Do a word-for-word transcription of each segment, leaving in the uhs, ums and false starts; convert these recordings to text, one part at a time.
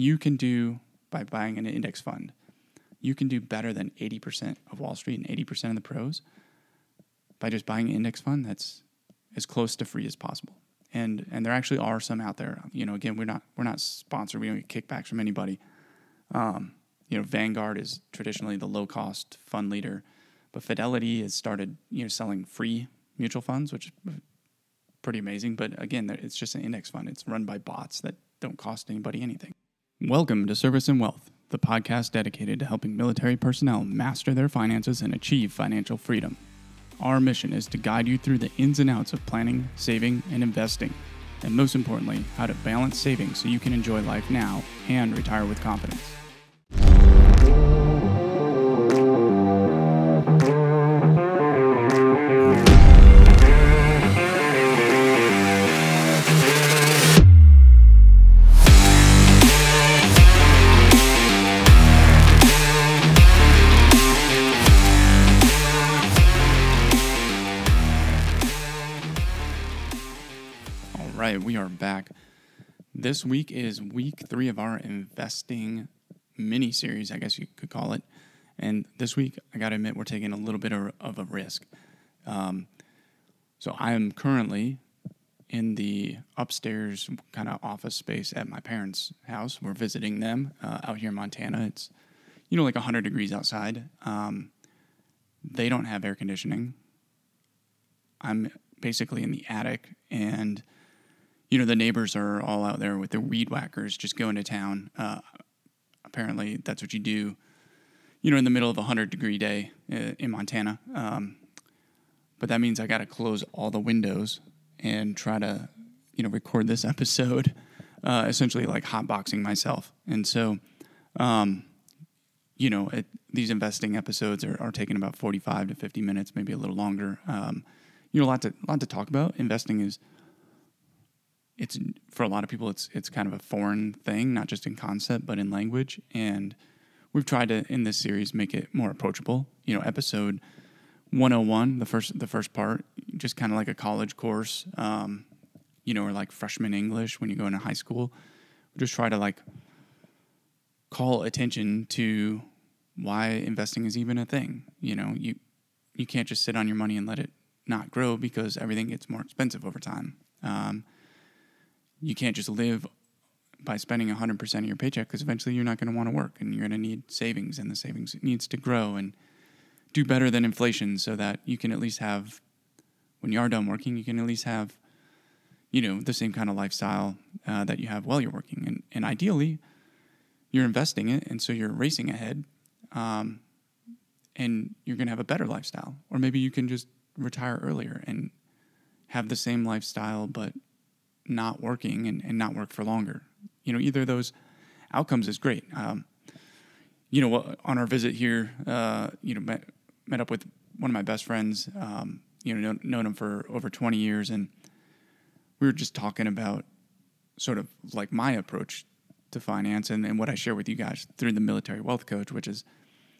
you can do, by buying an index fund, you can do better than eighty percent of Wall Street and eighty percent of the pros by just buying an index fund that's as close to free as possible. And and there actually are some out there. You know, again, we're not we're not sponsored. We don't get kickbacks from anybody. Um, you know, Vanguard is traditionally the low cost fund leader, but Fidelity has started you know selling free mutual funds, which is pretty amazing. But again, it's just an index fund. It's run by bots that don't cost anybody anything. Welcome to Service and Wealth, the podcast dedicated to helping military personnel master their finances and achieve financial freedom. Our mission is to guide you through the ins and outs of planning, saving, and investing, and most importantly, how to balance savings so you can enjoy life now and retire with confidence. We are back. This week is week three of our investing mini-series, I guess you could call it. And this week, I got to admit, we're taking a little bit of, of a risk. Um, so I am currently in the upstairs kind of office space at my parents' house. We're visiting them uh, out here in Montana. It's, you know, like one hundred degrees outside. Um, they don't have air conditioning. I'm basically in the attic, and you know, the neighbors are all out there with their weed whackers just going to town. Uh, apparently, that's what you do, you know, in the middle of a one hundred degree day in Montana. Um, but that means I got to close all the windows and try to, you know, record this episode, uh, essentially like hotboxing myself. And so, um, you know, it, these investing episodes are, are taking about forty-five to fifty minutes, maybe a little longer. Um, you know, a lot to, a lot to talk about. Investing is, It's for a lot of people, it's it's kind of a foreign thing, not just in concept, but in language. And we've tried to, in this series, make it more approachable. You know, episode one oh one, the first the first part, just kind of like a college course, um, you know, or like freshman English when you go into high school. We just try to like call attention to why investing is even a thing. You know, you you can't just sit on your money and let it not grow because everything gets more expensive over time. Um, You can't just live by spending one hundred percent of your paycheck because eventually you're not going to want to work and you're going to need savings, and the savings needs to grow and do better than inflation so that you can at least have, when you are done working, you can at least have, you know, the same kind of lifestyle uh, that you have while you're working. And, and ideally, you're investing it, and so you're racing ahead, um, and you're going to have a better lifestyle. Or maybe you can just retire earlier and have the same lifestyle but not working and, and not work for longer. You know, either of those outcomes is great. Um, you know, on our visit here, uh, you know, met, met up with one of my best friends, um, you know, known, known him for over twenty years. And we were just talking about sort of like my approach to finance and, and what I share with you guys through the Military Wealth Coach, which is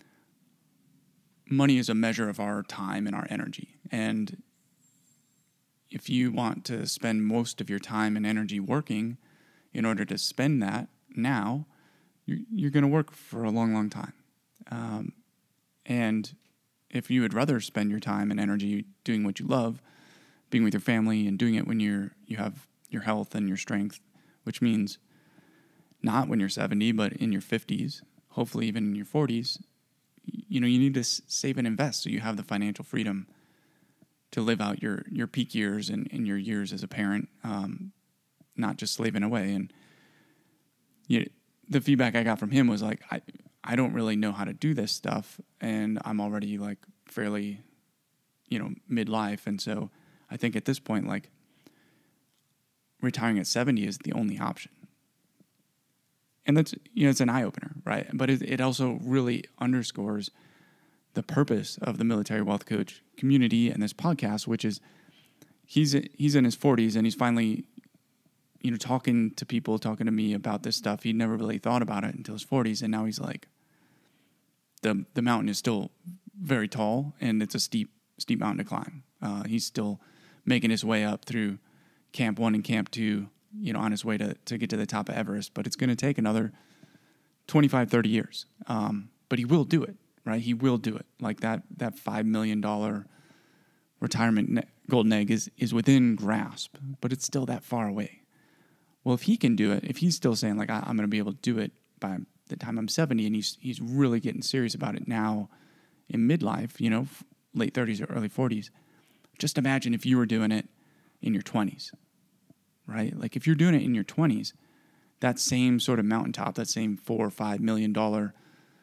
money is a measure of our time and our energy. And if you want to spend most of your time and energy working in order to spend that now, you're, you're going to work for a long, long time. Um, and if you would rather spend your time and energy doing what you love, being with your family and doing it when you're you have your health and your strength, which means not when you're seventy, but in your fifties, hopefully even in your forties, you know, you need to save and invest so you have the financial freedom to live out your, your peak years and, and your years as a parent, um, not just slaving away. And you know, the feedback I got from him was like, I, I don't really know how to do this stuff, and I'm already like fairly, you know, midlife. And so I think at this point, like retiring at seventy is the only option. And that's, you know, it's an eye-opener, right? But it, it also really underscores the purpose of the Military Wealth Coach community and this podcast, which is he's he's in his forties and he's finally, you know, talking to people, talking to me about this stuff. He'd never really thought about it until his forties, and now he's like, the the mountain is still very tall and it's a steep steep mountain to climb. Uh, he's still making his way up through Camp One and Camp Two, you know, on his way to to get to the top of Everest. But it's going to take another twenty-five, thirty years. Um, but he will do it, right? He will do it. Like that that five million dollars retirement ne- golden egg is, is within grasp, but it's still that far away. Well, if he can do it, if he's still saying, like, I, I'm going to be able to do it by the time I'm seventy, and he's he's really getting serious about it now in midlife, you know, late thirties or early forties, just imagine if you were doing it in your twenties, right? Like, if you're doing it in your twenties, that same sort of mountaintop, that same four or five million dollar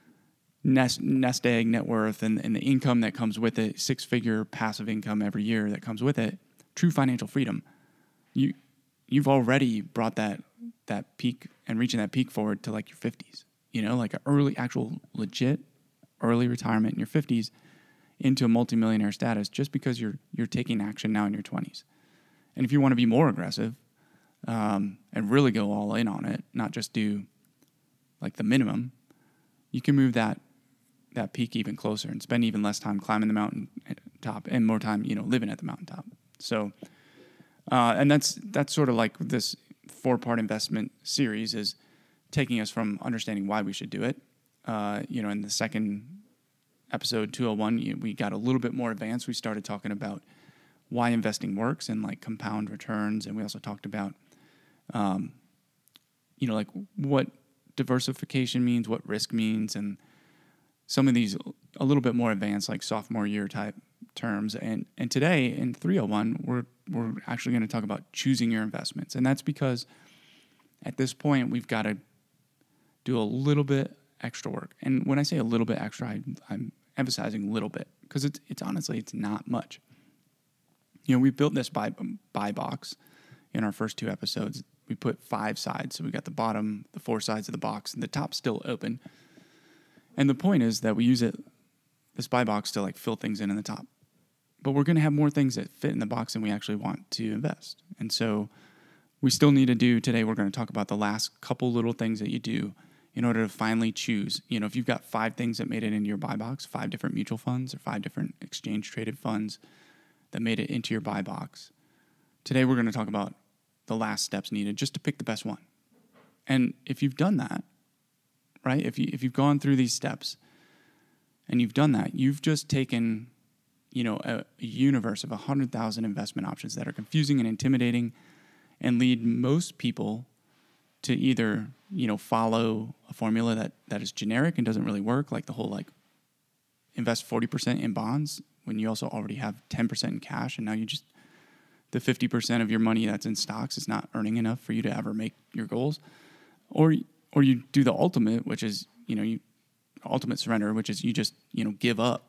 nest nest egg net worth and, and the income that comes with it, six-figure passive income every year that comes with it, true financial freedom, you you've already brought that that peak and reaching that peak forward to like your fifties, you know, like an early, actual legit early retirement in your fifties into a multimillionaire status just because you're you're taking action now in your twenties. And if you want to be more aggressive um, and really go all in on it, not just do like the minimum, you can move that that peak even closer and spend even less time climbing the mountain top and more time, you know, living at the mountaintop. So, uh, and that's that's sort of like this four-part investment series is taking us from understanding why we should do it. Uh, you know, in the second episode, two oh one, we got a little bit more advanced. We started talking about why investing works and like compound returns, and we also talked about, um, you know, like what diversification means, what risk means, and some of these a little bit more advanced, like sophomore year type terms. And and today in three oh one, we're we're actually going to talk about choosing your investments, and that's because at this point we've got to do a little bit extra work. And when I say a little bit extra, I, I'm emphasizing a little bit because it's it's honestly it's not much. You know, we built this buy buy box in our first two episodes. We put five sides, so we got the bottom, the four sides of the box, and the top's still open. And the point is that we use it, this buy box, to like fill things in in the top. But we're going to have more things that fit in the box than we actually want to invest. And so we still need to do, today we're going to talk about the last couple little things that you do in order to finally choose. You know, if you've got five things that made it into your buy box, five different mutual funds or five different exchange traded funds that made it into your buy box, today we're going to talk about the last steps needed just to pick the best one. And if you've done that, right, if you if you've gone through these steps and you've done that, you've just taken, you know, a, a universe of one hundred thousand investment options that are confusing and intimidating and lead most people to either, you know, follow a formula that, that is generic and doesn't really work, like the whole like invest forty percent in bonds when you also already have ten percent in cash, and now you just the fifty percent of your money that's in stocks is not earning enough for you to ever make your goals. Or or you do the ultimate, which is, you know, you ultimate surrender, which is you just, you know, give up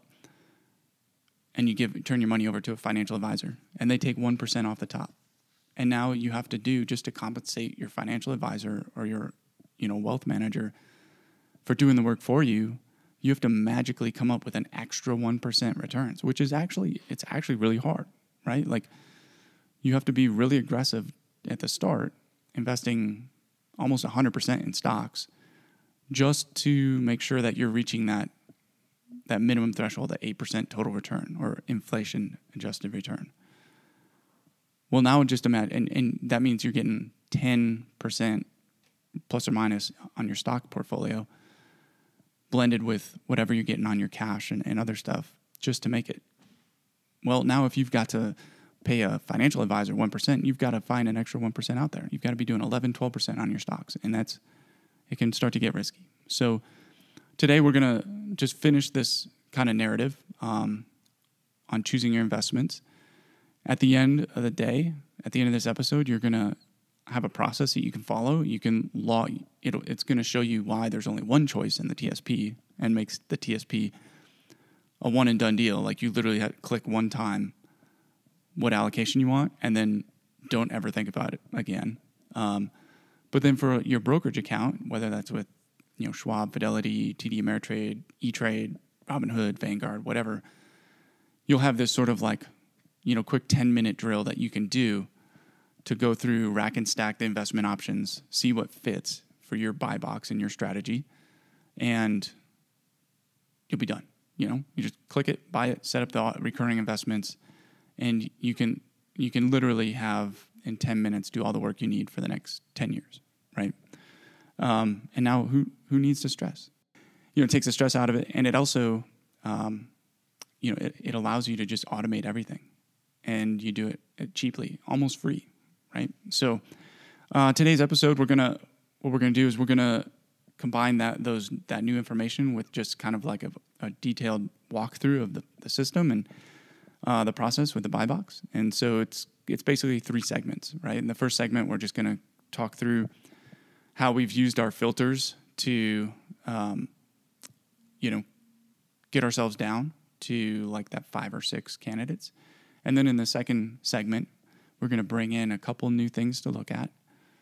and you give turn your money over to a financial advisor and they take one percent off the top. And now you have to do, just to compensate your financial advisor or your, you know, wealth manager for doing the work for you, you have to magically come up with an extra one percent returns, which is actually, it's actually really hard, right? Like, you have to be really aggressive at the start, investing almost one hundred percent in stocks just to make sure that you're reaching that that minimum threshold, that eight percent total return or inflation-adjusted return. Well, now just imagine, and, and that means you're getting ten percent plus or minus on your stock portfolio blended with whatever you're getting on your cash and, and other stuff just to make it. Well, now if you've got to pay a financial advisor one percent, you've got to find an extra one percent out there. You've got to be doing eleven, twelve percent on your stocks, and that's, it can start to get risky. So today we're going to just finish this kind of narrative um, on choosing your investments. At the end of the day, at the end of this episode, you're going to have a process that you can follow. You can log, it'll, it's going to show you why there's only one choice in the T S P and makes the T S P a one and done deal. Like, you literally have to click one time what allocation you want, and then don't ever think about it again. Um, but then for your brokerage account, whether that's with, you know, Schwab, Fidelity, T D Ameritrade, E-Trade, Robinhood, Vanguard, whatever, you'll have this sort of like, you know, quick ten minute drill that you can do to go through, rack and stack the investment options, see what fits for your buy box and your strategy, and you'll be done. You know, you just click it, buy it, set up the recurring investments, and you can you can literally have in ten minutes do all the work you need for the next ten years, right? Um, and now who, who needs to stress? You know, it takes the stress out of it. And it also, um, you know, it, it allows you to just automate everything, and you do it cheaply, almost free, right? So uh, today's episode, we're going to, what we're going to do is we're going to combine that, those, that new information with just kind of like a, a detailed walkthrough of the, the system and uh, the process with the buy box. And so it's, it's basically three segments, right? In the first segment, we're just going to talk through how we've used our filters to, um, you know, get ourselves down to like that five or six candidates. And then in the second segment, we're going to bring in a couple new things to look at.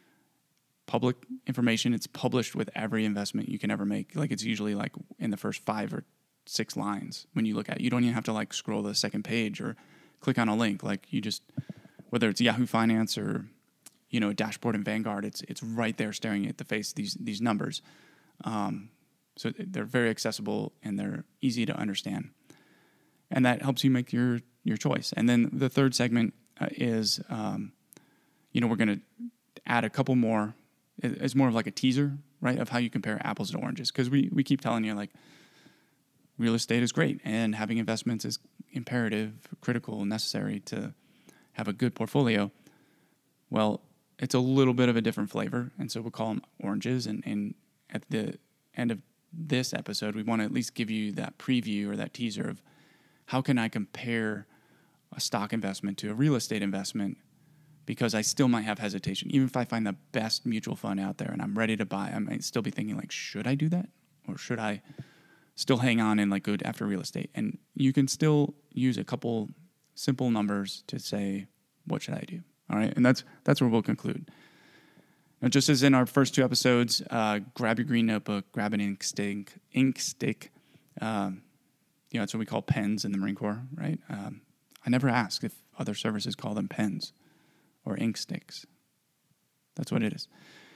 Public information, it's published with every investment you can ever make. Like it's usually like in the first five or six lines when you look at it. You don't even have to like scroll to the second page or click on a link. Like you just, whether it's Yahoo Finance or, you know, a dashboard in Vanguard, it's it's right there staring at the face, these these numbers. Um, so they're very accessible and they're easy to understand. And that helps you make your, your choice. And then the third segment uh, is, um, you know, we're going to add a couple more. It's more of like a teaser, right, of how you compare apples to oranges. Because we, we keep telling you, like, real estate is great, and having investments is imperative, critical, necessary to have a good portfolio. Well, it's a little bit of a different flavor, and so we'll call them oranges. And, and at the end of this episode, we want to at least give you that preview or that teaser of how can I compare a stock investment to a real estate investment, because I still might have hesitation. Even if I find the best mutual fund out there and I'm ready to buy, I might still be thinking, like, should I do that? Or should I still hang on and like go after real estate? And you can still use a couple simple numbers to say, what should I do? All right. And that's that's where we'll conclude. Now, just as in our first two episodes, uh, grab your green notebook, grab an ink stick, ink stick. Um, you know, that's what we call pens in the Marine Corps, right? Um, I never ask if other services call them pens or ink sticks. That's what it is.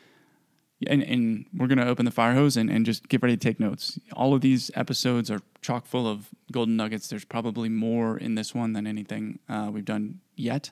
And, and we're going to open the fire hose and, and just get ready to take notes. All of these episodes are chock full of golden nuggets. There's probably more in this one than anything uh, we've done yet.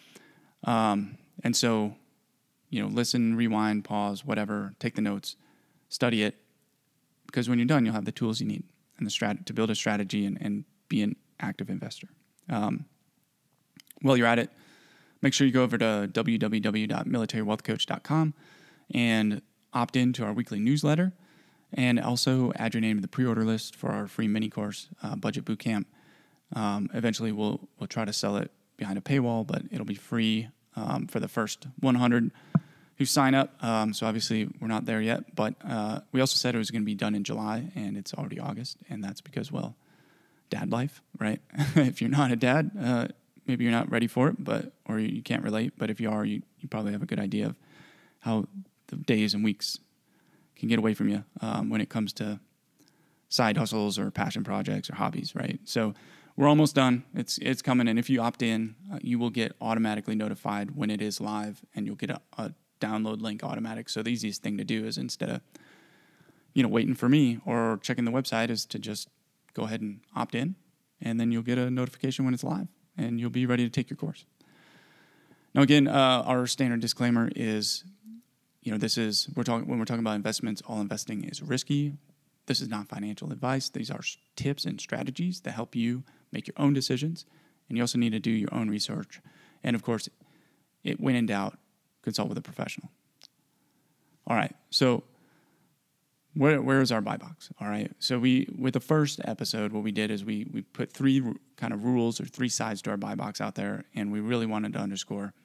Um, and so, you know, listen, rewind, pause, whatever, take the notes, study it, because when you're done, you'll have the tools you need and the strat- to build a strategy and, and be an active investor. Um, while you're at it, make sure you go over to w w w dot military wealth coach dot com and opt in to our weekly newsletter, and also add your name to the pre-order list for our free mini course, uh, Budget Bootcamp. Um, eventually, we'll we'll try to sell it behind a paywall, but it'll be free um, for the first one hundred who sign up. Um, so obviously, we're not there yet, but uh, we also said it was going to be done in July, and it's already August, and that's because, well, dad life, right? If you're not a dad, uh, maybe you're not ready for it, but or you can't relate. But if you are, you, you probably have a good idea of how the days and weeks can get away from you um, when it comes to side hustles or passion projects or hobbies, right? So we're almost done. It's it's coming, and if you opt in, uh, you will get automatically notified when it is live, and you'll get a, a download link automatic. So the easiest thing to do is, instead of you know waiting for me or checking the website, is to just go ahead and opt in, and then you'll get a notification when it's live, and you'll be ready to take your course. Now, again, uh, our standard disclaimer is, you know, this is, we're talking, when we're talking about investments, all investing is risky. This is not financial advice. These are tips and strategies that help you make your own decisions. And you also need to do your own research. And of course, it, when in doubt, consult with a professional. All right. So where where is our buy box? All right. So we, with the first episode, what we did is we we put three kind of rules or three sides to our buy box out there. And we really wanted to underscore,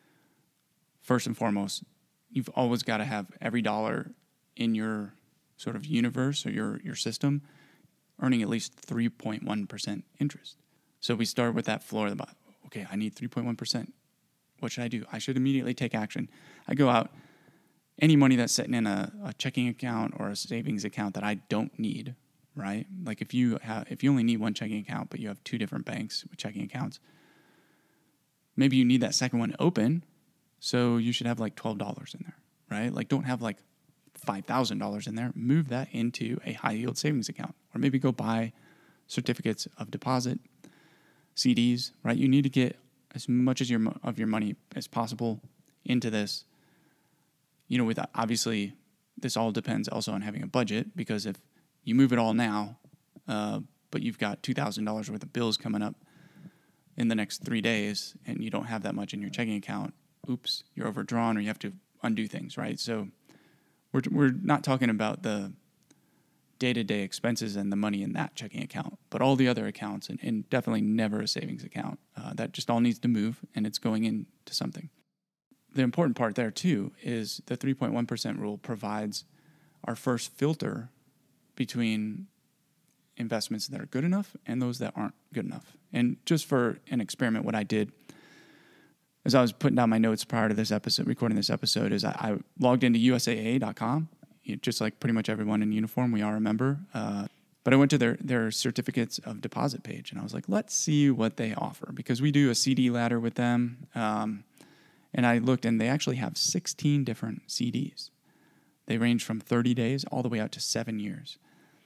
first and foremost, you've always got to have every dollar in your sort of universe or your, your system earning at least three point one percent interest. So we start with that floor of the bottom. Okay, I need three point one percent. What should I do? I should immediately take action. I go out, any money that's sitting in a, a checking account or a savings account that I don't need, right? Like if you have, if you only need one checking account, but you have two different banks with checking accounts, maybe you need that second one open. So you should have like twelve dollars in there, right? Like don't have like five thousand dollars in there. Move that into a high yield savings account, or maybe go buy certificates of deposit, C Ds, right? You need to get as much as your of your money as possible into this. You know, with obviously this all depends also on having a budget, because if you move it all now, uh, but you've got two thousand dollars worth of bills coming up in the next three days and you don't have that much in your checking account, oops, you're overdrawn or you have to undo things, right? So we're we're not talking about the day-to-day expenses and the money in that checking account, but all the other accounts, and, and definitely never a savings account. Uh, that just all needs to move, and it's going into something. The important part there, too, is the three point one percent rule provides our first filter between investments that are good enough and those that aren't good enough. And just for an experiment, what I did as I was putting down my notes prior to this episode, recording this episode, is I, I logged into U S A A dot com. Just like pretty much everyone in uniform, we are a member. Uh, but I went to their, their certificates of deposit page, and I was like, let's see what they offer, because we do a C D ladder with them. Um, and I looked, and they actually have sixteen different C Ds. They range from thirty days all the way out to seven years.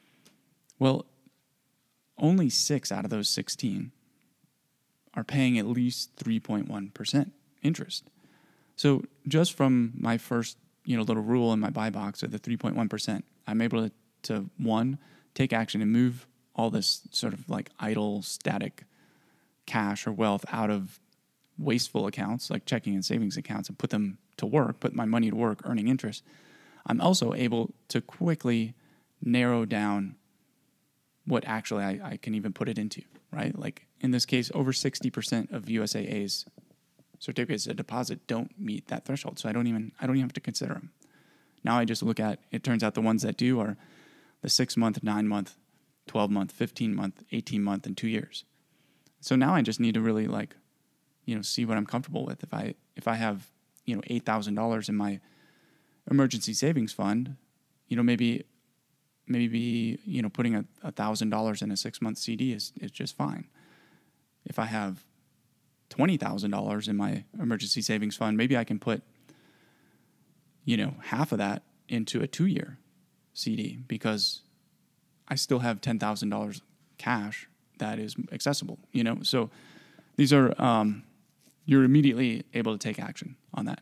Well, only six out of those sixteen are paying at least three point one percent interest. So just from my first you know, little rule in my buy box of the three point one percent, I'm able to, to, one, take action and move all this sort of like idle, static cash or wealth out of wasteful accounts like checking and savings accounts and put them to work, put my money to work, earning interest. I'm also able to quickly narrow down what actually I, I can even put it into, right? Like in this case, over sixty percent of U S A A's certificates of deposit don't meet that threshold. So I don't even I don't even have to consider them. Now I just look at, it turns out the ones that do are the six month, nine month, twelve month, fifteen month, eighteen month, and two years. So now I just need to really like, you know, see what I'm comfortable with. If I if I have, you know, eight thousand dollars in my emergency savings fund, you know, maybe maybe, you know, putting a one thousand dollars in a six month C D is, is just fine. If I have twenty thousand dollars in my emergency savings fund, maybe I can put, you know, half of that into a two-year C D, because I still have ten thousand dollars cash that is accessible, you know? So these are, um, you're immediately able to take action on that.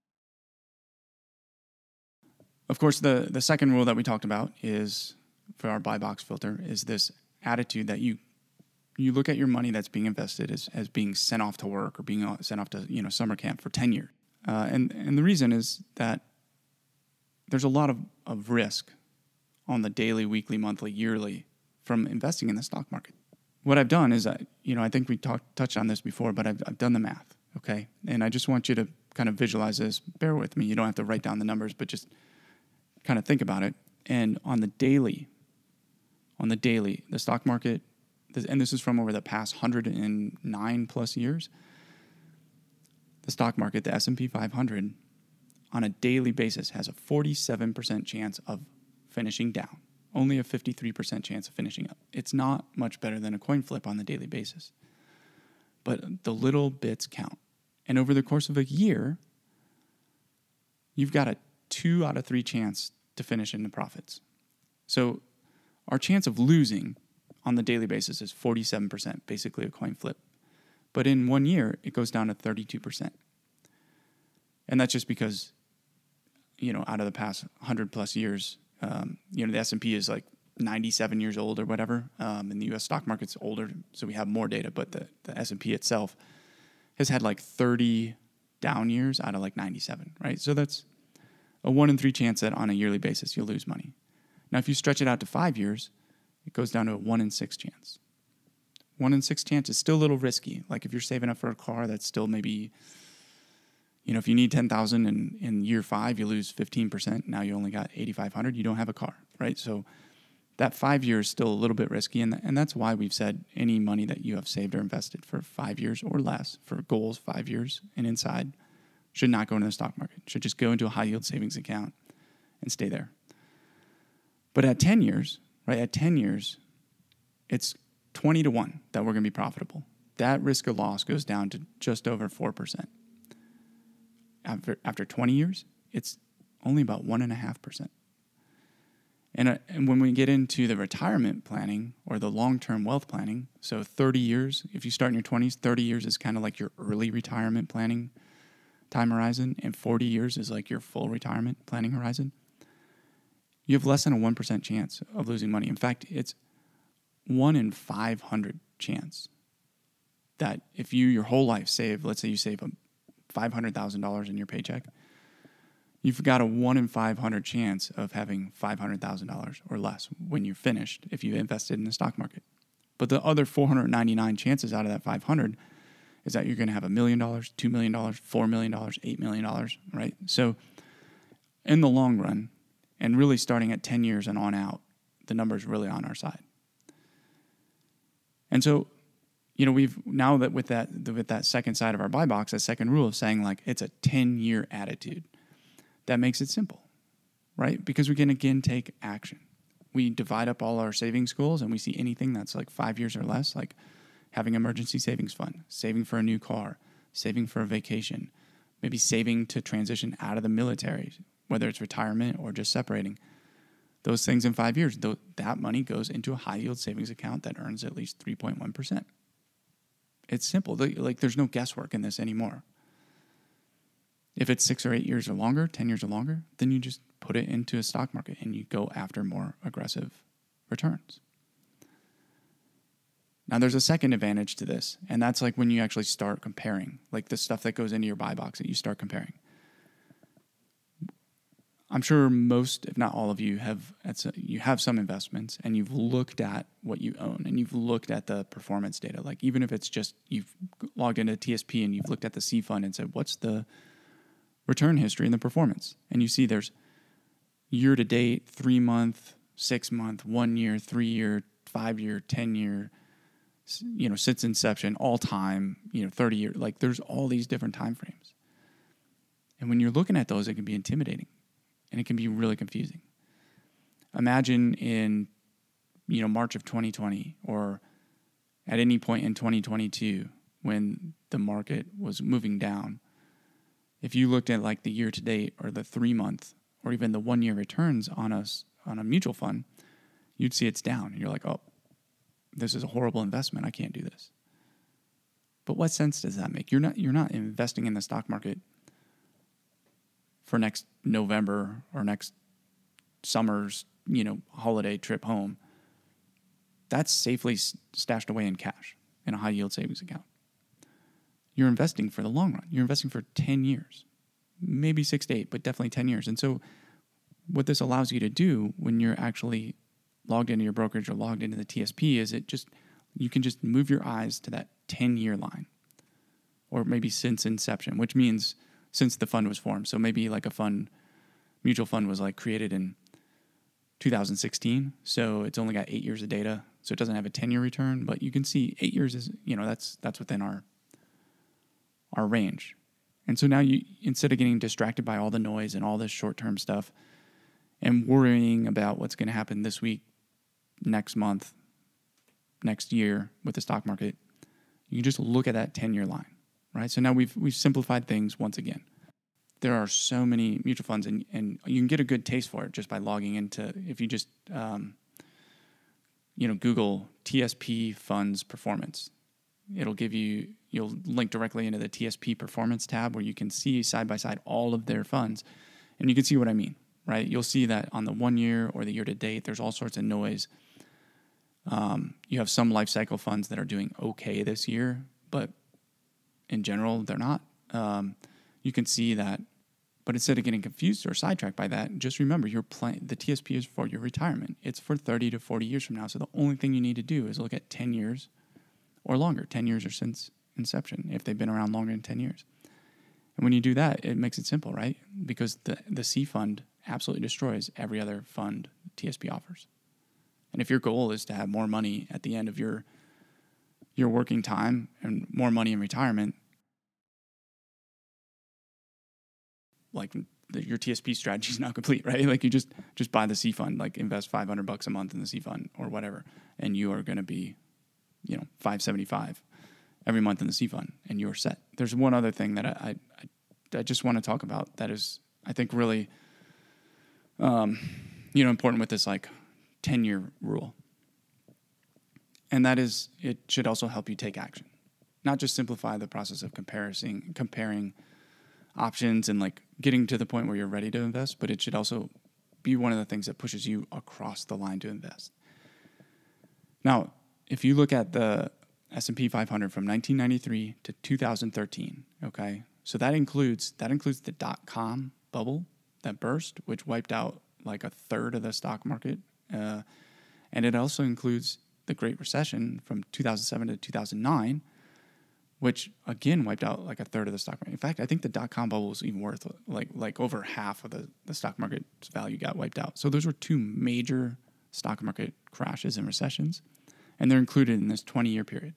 Of course, the, the second rule that we talked about is, for our buy box filter, is this attitude that you You look at your money that's being invested as, as being sent off to work or being sent off to, you know, summer camp for ten years. Uh, and, and the reason is that there's a lot of, of risk on the daily, weekly, monthly, yearly from investing in the stock market. What I've done is, I, you know, I think we talked touched on this before, but I've, I've done the math, okay? And I just want you to kind of visualize this. Bear with me. You don't have to write down the numbers, but just kind of think about it. And on the daily, on the daily, the stock market, and this is from over the past one hundred nine plus years, the stock market, the S and P five hundred, on a daily basis has a forty-seven percent chance of finishing down, only a fifty-three percent chance of finishing up. It's not much better than a coin flip on the daily basis. But the little bits count. And over the course of a year, you've got a two out of three chance to finish in the profits. So our chance of losing on the daily basis is forty-seven percent, basically a coin flip. But in one year, it goes down to thirty-two percent. And that's just because, you know, out of the past one hundred plus years, um, you know, the S and P is like ninety-seven years old or whatever, um, and the U S stock market's older, so we have more data, but the, the S and P itself has had like thirty down years out of like ninety-seven, right? So that's a one in three chance that on a yearly basis you'll lose money. Now, if you stretch it out to five years, it goes down to a one in six chance. One in six chance is still a little risky. Like if you're saving up for a car, that's still maybe, you know, if you need ten thousand and in year five, you lose fifteen percent. Now you only got eighty-five hundred. You don't have a car, right? So that five years is still a little bit risky. And, and that's why we've said any money that you have saved or invested for five years or less, for goals five years and inside, should not go into the stock market. Should just go into a high yield savings account and stay there. But at ten years, right, at ten years, it's twenty to one that we're going to be profitable. That risk of loss goes down to just over four percent. After, after twenty years, it's only about one point five percent. And, uh, and when we get into the retirement planning or the long-term wealth planning, so thirty years, if you start in your twenties, thirty years is kind of like your early retirement planning time horizon, and forty years is like your full retirement planning horizon. you have less than a one percent chance of losing money. In fact, it's one in five hundred chance that if you your whole life save, let's say you save five hundred thousand dollars in your paycheck, you've got a one in five hundred chance of having five hundred thousand dollars or less when you're finished if you invested in the stock market. But the other four hundred ninety-nine chances out of that five hundred is that you're going to have a million dollars, two million dollars, four million dollars, eight million dollars, right? So in the long run, and really starting at ten years and on out, the number's really on our side. And so, you know, we've now that with that with that second side of our buy box, that second rule of saying like it's a ten-year attitude, that makes it simple, right? Because we can again take action. We divide up all our savings goals and we see anything that's like five years or less, like having emergency savings fund, saving for a new car, saving for a vacation, maybe saving to transition out of the military, whether it's retirement or just separating. Those things in five years, th- that money goes into a high-yield savings account that earns at least three point one percent. It's simple. Like, there's no guesswork in this anymore. If it's six or eight years or longer, ten years or longer, then you just put it into a stock market and you go after more aggressive returns. Now, there's a second advantage to this, and that's like when you actually start comparing, like the stuff that goes into your buy box that you start comparing. I'm sure most, if not all of you, have you have some investments and you've looked at what you own and you've looked at the performance data. Like even if it's just you've logged into T S P and you've looked at the C fund and said, what's the return history and the performance? And you see there's year to date, three month, six month, one year, three year, five year, ten year, you know, since inception, all time, you know, thirty year. Like there's all these different time frames. And when you're looking at those, it can be intimidating. And it can be really confusing. Imagine in, you know, March of twenty twenty or at any point in twenty twenty-two when the market was moving down, if you looked at like the year to date or the three month or even the one year returns on a, on a mutual fund, you'd see it's down. And you're like, oh, this is a horrible investment. I can't do this. But what sense does that make? You're not you're not investing in the stock market for next November or next summer's, you know, holiday trip home. That's safely stashed away in cash in a high yield savings account. You're investing for the long run. You're investing for ten years, maybe six to eight, but definitely ten years. And so what this allows you to do when you're actually logged into your brokerage or logged into the T S P is it just, you can just move your eyes to that ten year line or maybe since inception, which means since the fund was formed. So maybe like a fund, mutual fund was like created in two thousand sixteen. So it's only got eight years of data. So it doesn't have a ten year return, but you can see eight years is, you know, that's, that's within our, our range. And so now you, instead of getting distracted by all the noise and all this short-term stuff and worrying about what's going to happen this week, next month, next year with the stock market, you can just look at that ten year line. Right, so now we've we've simplified things once again. There are so many mutual funds, and, and you can get a good taste for it just by logging into. If you just um, you know Google T S P funds performance, it'll give you. You'll link directly into the T S P performance tab where you can see side by side all of their funds, and you can see what I mean. Right, you'll see that on the one year or the year to date, there's all sorts of noise. Um, you have some life cycle funds that are doing okay this year, but in general, they're not. Um, you can see that, but instead of getting confused or sidetracked by that, just remember your plan. The T S P is for your retirement. It's for thirty to forty years from now. So the only thing you need to do is look at ten years or longer, ten years or since inception, if they've been around longer than ten years. And when you do that, it makes it simple, right? Because the, the C fund absolutely destroys every other fund T S P offers. And if your goal is to have more money at the end of your your working time and more money in retirement, like the, your T S P strategy is not complete, right? Like you just, just buy the C fund, like invest five hundred bucks a month in the C fund or whatever. And you are going to be, you know, five seventy-five every month in the C fund and you're set. There's one other thing that I, I, I just want to talk about that is, I think really, um, you know, important with this like ten year rule. And that is, it should also help you take action, not just simplify the process of comparison, comparing options and like getting to the point where you're ready to invest, but it should also be one of the things that pushes you across the line to invest. Now, if you look at the S and P five hundred from nineteen ninety-three to two thousand thirteen, okay, so that includes that includes the dot-com bubble that burst, which wiped out like a third of the stock market, uh, and it also includes the Great Recession from two thousand seven to two thousand nine, which again wiped out like a third of the stock market. In fact, I think the dot-com bubble was even worth like like over half of the, the stock market's value got wiped out. So those were two major stock market crashes and recessions, and they're included in this twenty-year period.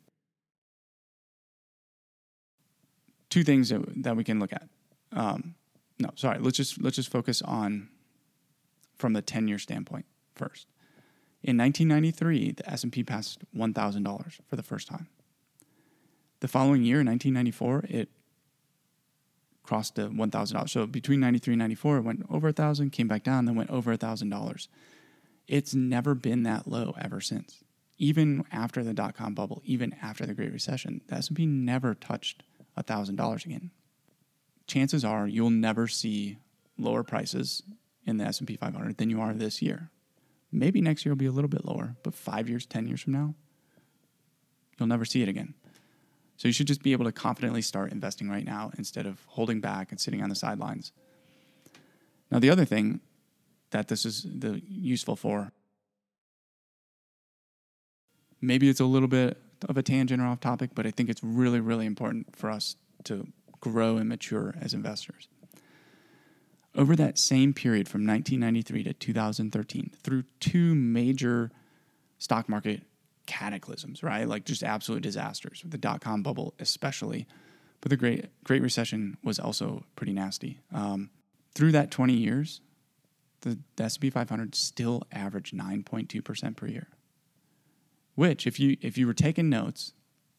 Two things that, that we can look at. Um, no, sorry, let's just let's just focus on from the ten-year standpoint first. In nineteen ninety-three, the S and P passed one thousand dollars for the first time. The following year, in nineteen ninety-four, it crossed the one thousand dollars. So between ninety-three and ninety-four, it went over one thousand dollars, came back down, then went over one thousand dollars. It's never been that low ever since. Even after the dot-com bubble, even after the Great Recession, the S and P never touched one thousand dollars again. Chances are you'll never see lower prices in the S and P five hundred than you are this year. Maybe next year will be a little bit lower, but five years, ten years from now, you'll never see it again. So you should just be able to confidently start investing right now instead of holding back and sitting on the sidelines. Now, the other thing that this is the useful for, maybe it's a little bit of a tangent or off topic, but I think it's really, really important for us to grow and mature as investors. Over that same period from nineteen ninety-three to two thousand thirteen, through two major stock market cataclysms, right? Like just absolute disasters, the dot-com bubble especially, but the Great Great Recession was also pretty nasty. Um, through that twenty years, the, the S and P five hundred still averaged nine point two percent per year, which if you if you were taking notes,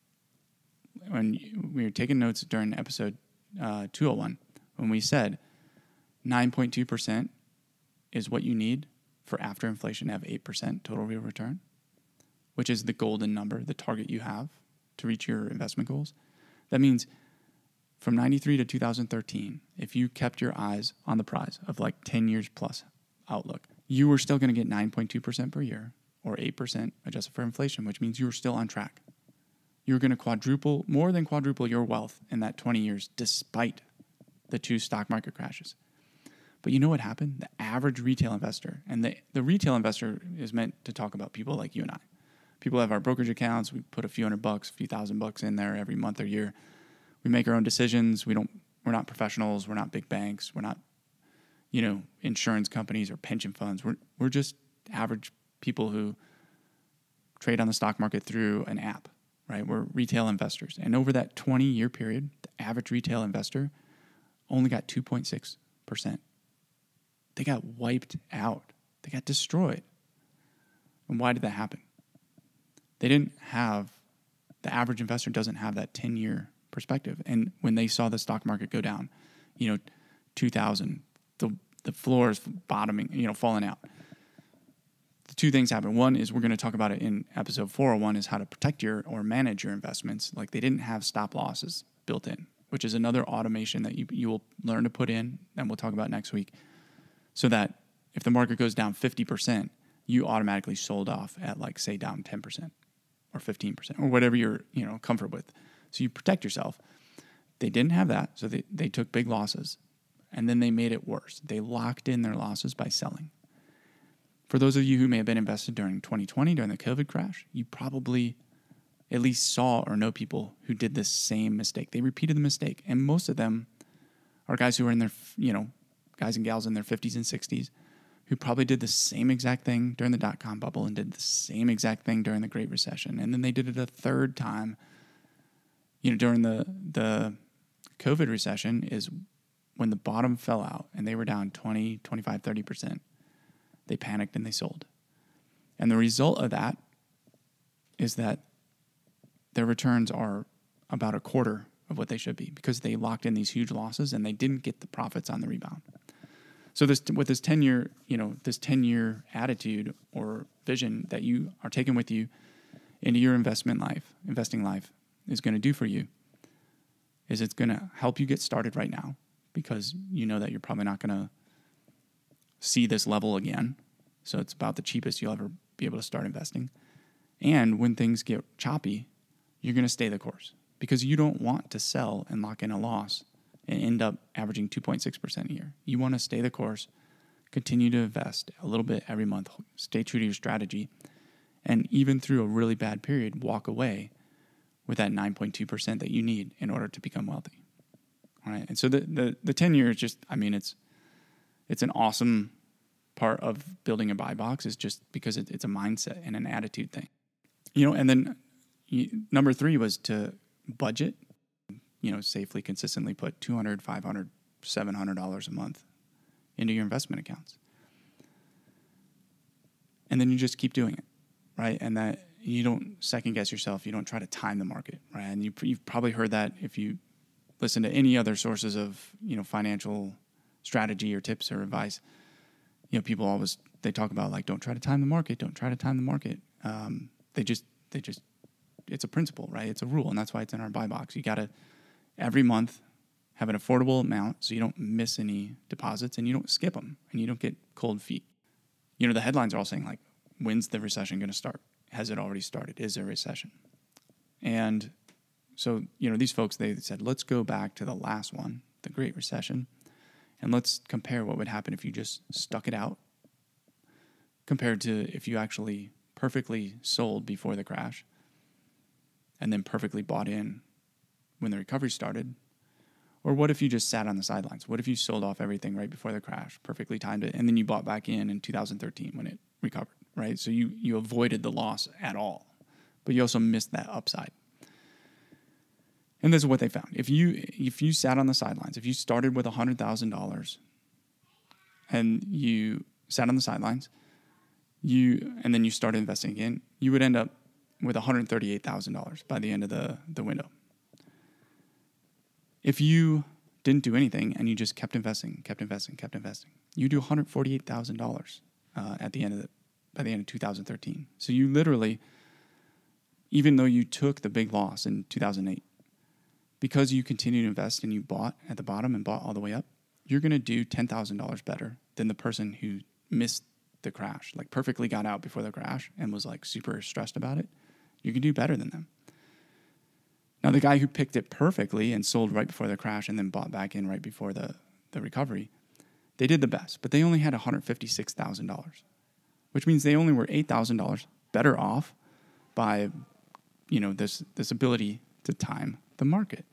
when we were taking notes during episode uh, two oh one, when we said nine point two percent is what you need for after inflation to have eight percent total real return, which is the golden number, the target you have to reach your investment goals. That means from ninety-three to two thousand thirteen, if you kept your eyes on the prize of like ten years plus outlook, you were still going to get nine point two percent per year or eight percent adjusted for inflation, which means you were still on track. You were going to quadruple, more than quadruple your wealth in that twenty years despite the two stock market crashes. But you know what happened? The average retail investor, and the, the retail investor is meant to talk about people like you and I. People have our brokerage accounts. We put a few hundred bucks, a few thousand bucks in there every month or year. We make our own decisions. We don't, we're not professionals. We're not big banks. We're not, you know, insurance companies or pension funds. We're, we're just average people who trade on the stock market through an app, right? We're retail investors. And over that twenty-year period, the average retail investor only got two point six percent. They got wiped out. They got destroyed. And why did that happen? They didn't have, the average investor doesn't have that ten-year perspective. And when they saw the stock market go down, you know, two thousand, the the floor is bottoming, you know, falling out. The two things happen. One is we're going to talk about it in episode four oh one is how to protect your or manage your investments. Like they didn't have stop losses built in, which is another automation that you you will learn to put in, and we'll talk about next week. So that if the market goes down fifty percent, you automatically sold off at like, say, down ten percent or fifteen percent or whatever you're, you know, comfortable with. So you protect yourself. They didn't have that, so they, they took big losses. And then they made it worse. They locked in their losses by selling. For those of you who may have been invested during twenty twenty, during the COVID crash, you probably at least saw or know people who did this same mistake. They repeated the mistake. And most of them are guys who are in their, you know, guys and gals in their fifties and sixties who probably did the same exact thing during the dot-com bubble and did the same exact thing during the Great Recession. And then they did it a third time, you know, during the, the COVID recession is when the bottom fell out and they were down twenty, twenty-five, thirty percent. They panicked and they sold. And the result of that is that their returns are about a quarter of what they should be because they locked in these huge losses and they didn't get the profits on the rebound. So this, with this ten-year, you know, this ten-year attitude or vision that you are taking with you into your investment life, investing life, is going to do for you is it's going to help you get started right now because you know that you're probably not going to see this level again. So it's about the cheapest you'll ever be able to start investing. And when things get choppy, you're going to stay the course because you don't want to sell and lock in a loss and end up averaging two point six percent a year. You want to stay the course, continue to invest a little bit every month, stay true to your strategy, and even through a really bad period, walk away with that nine point two percent that you need in order to become wealthy. All right. And so the, the, the ten year is just, I mean, it's, it's an awesome part of building a buy box is just because it, it's a mindset and an attitude thing, you know, and then you, number three was to budget, you know, safely, consistently put two hundred, five hundred, seven hundred dollars a month into your investment accounts. And then you just keep doing it, right? And that you don't second guess yourself. You don't try to time the market, right? And you, you've probably heard that if you listen to any other sources of, you know, financial strategy or tips or advice. You know, people always, they talk about like, don't try to time the market. Don't try to time the market. Um, they just, they just, it's a principle, right? It's a rule. And that's why it's in our buy box. You got to every month have an affordable amount so you don't miss any deposits and you don't skip them and you don't get cold feet. You know, the headlines are all saying like, when's the recession going to start? Has it already started? Is there a recession? And so, you know, these folks, they said, let's go back to the last one, the Great Recession, and let's compare what would happen if you just stuck it out compared to if you actually perfectly sold before the crash and then perfectly bought in when the recovery started. Or what if you just sat on the sidelines? What if you sold off everything right before the crash, perfectly timed it, and then you bought back in in two thousand thirteen when it recovered, right? So you, you avoided the loss at all, but you also missed that upside. And this is what they found. If you if you sat on the sidelines, if you started with one hundred thousand dollars and you sat on the sidelines, you and then you started investing again, you would end up with one hundred thirty-eight thousand dollars by the end of the, the window. If you didn't do anything and you just kept investing, kept investing, kept investing, you do one hundred forty-eight thousand dollars uh, at the end of the by the end of two thousand thirteen. So you literally, even though you took the big loss in two thousand eight, because you continue to invest and you bought at the bottom and bought all the way up, you're going to do ten thousand dollars better than the person who missed the crash, like perfectly got out before the crash and was like super stressed about it. You can do better than them. Now, the guy who picked it perfectly and sold right before the crash and then bought back in right before the, the recovery, they did the best, but they only had one hundred fifty-six thousand dollars, which means they only were eight thousand dollars better off by, you know, this this ability to time the market.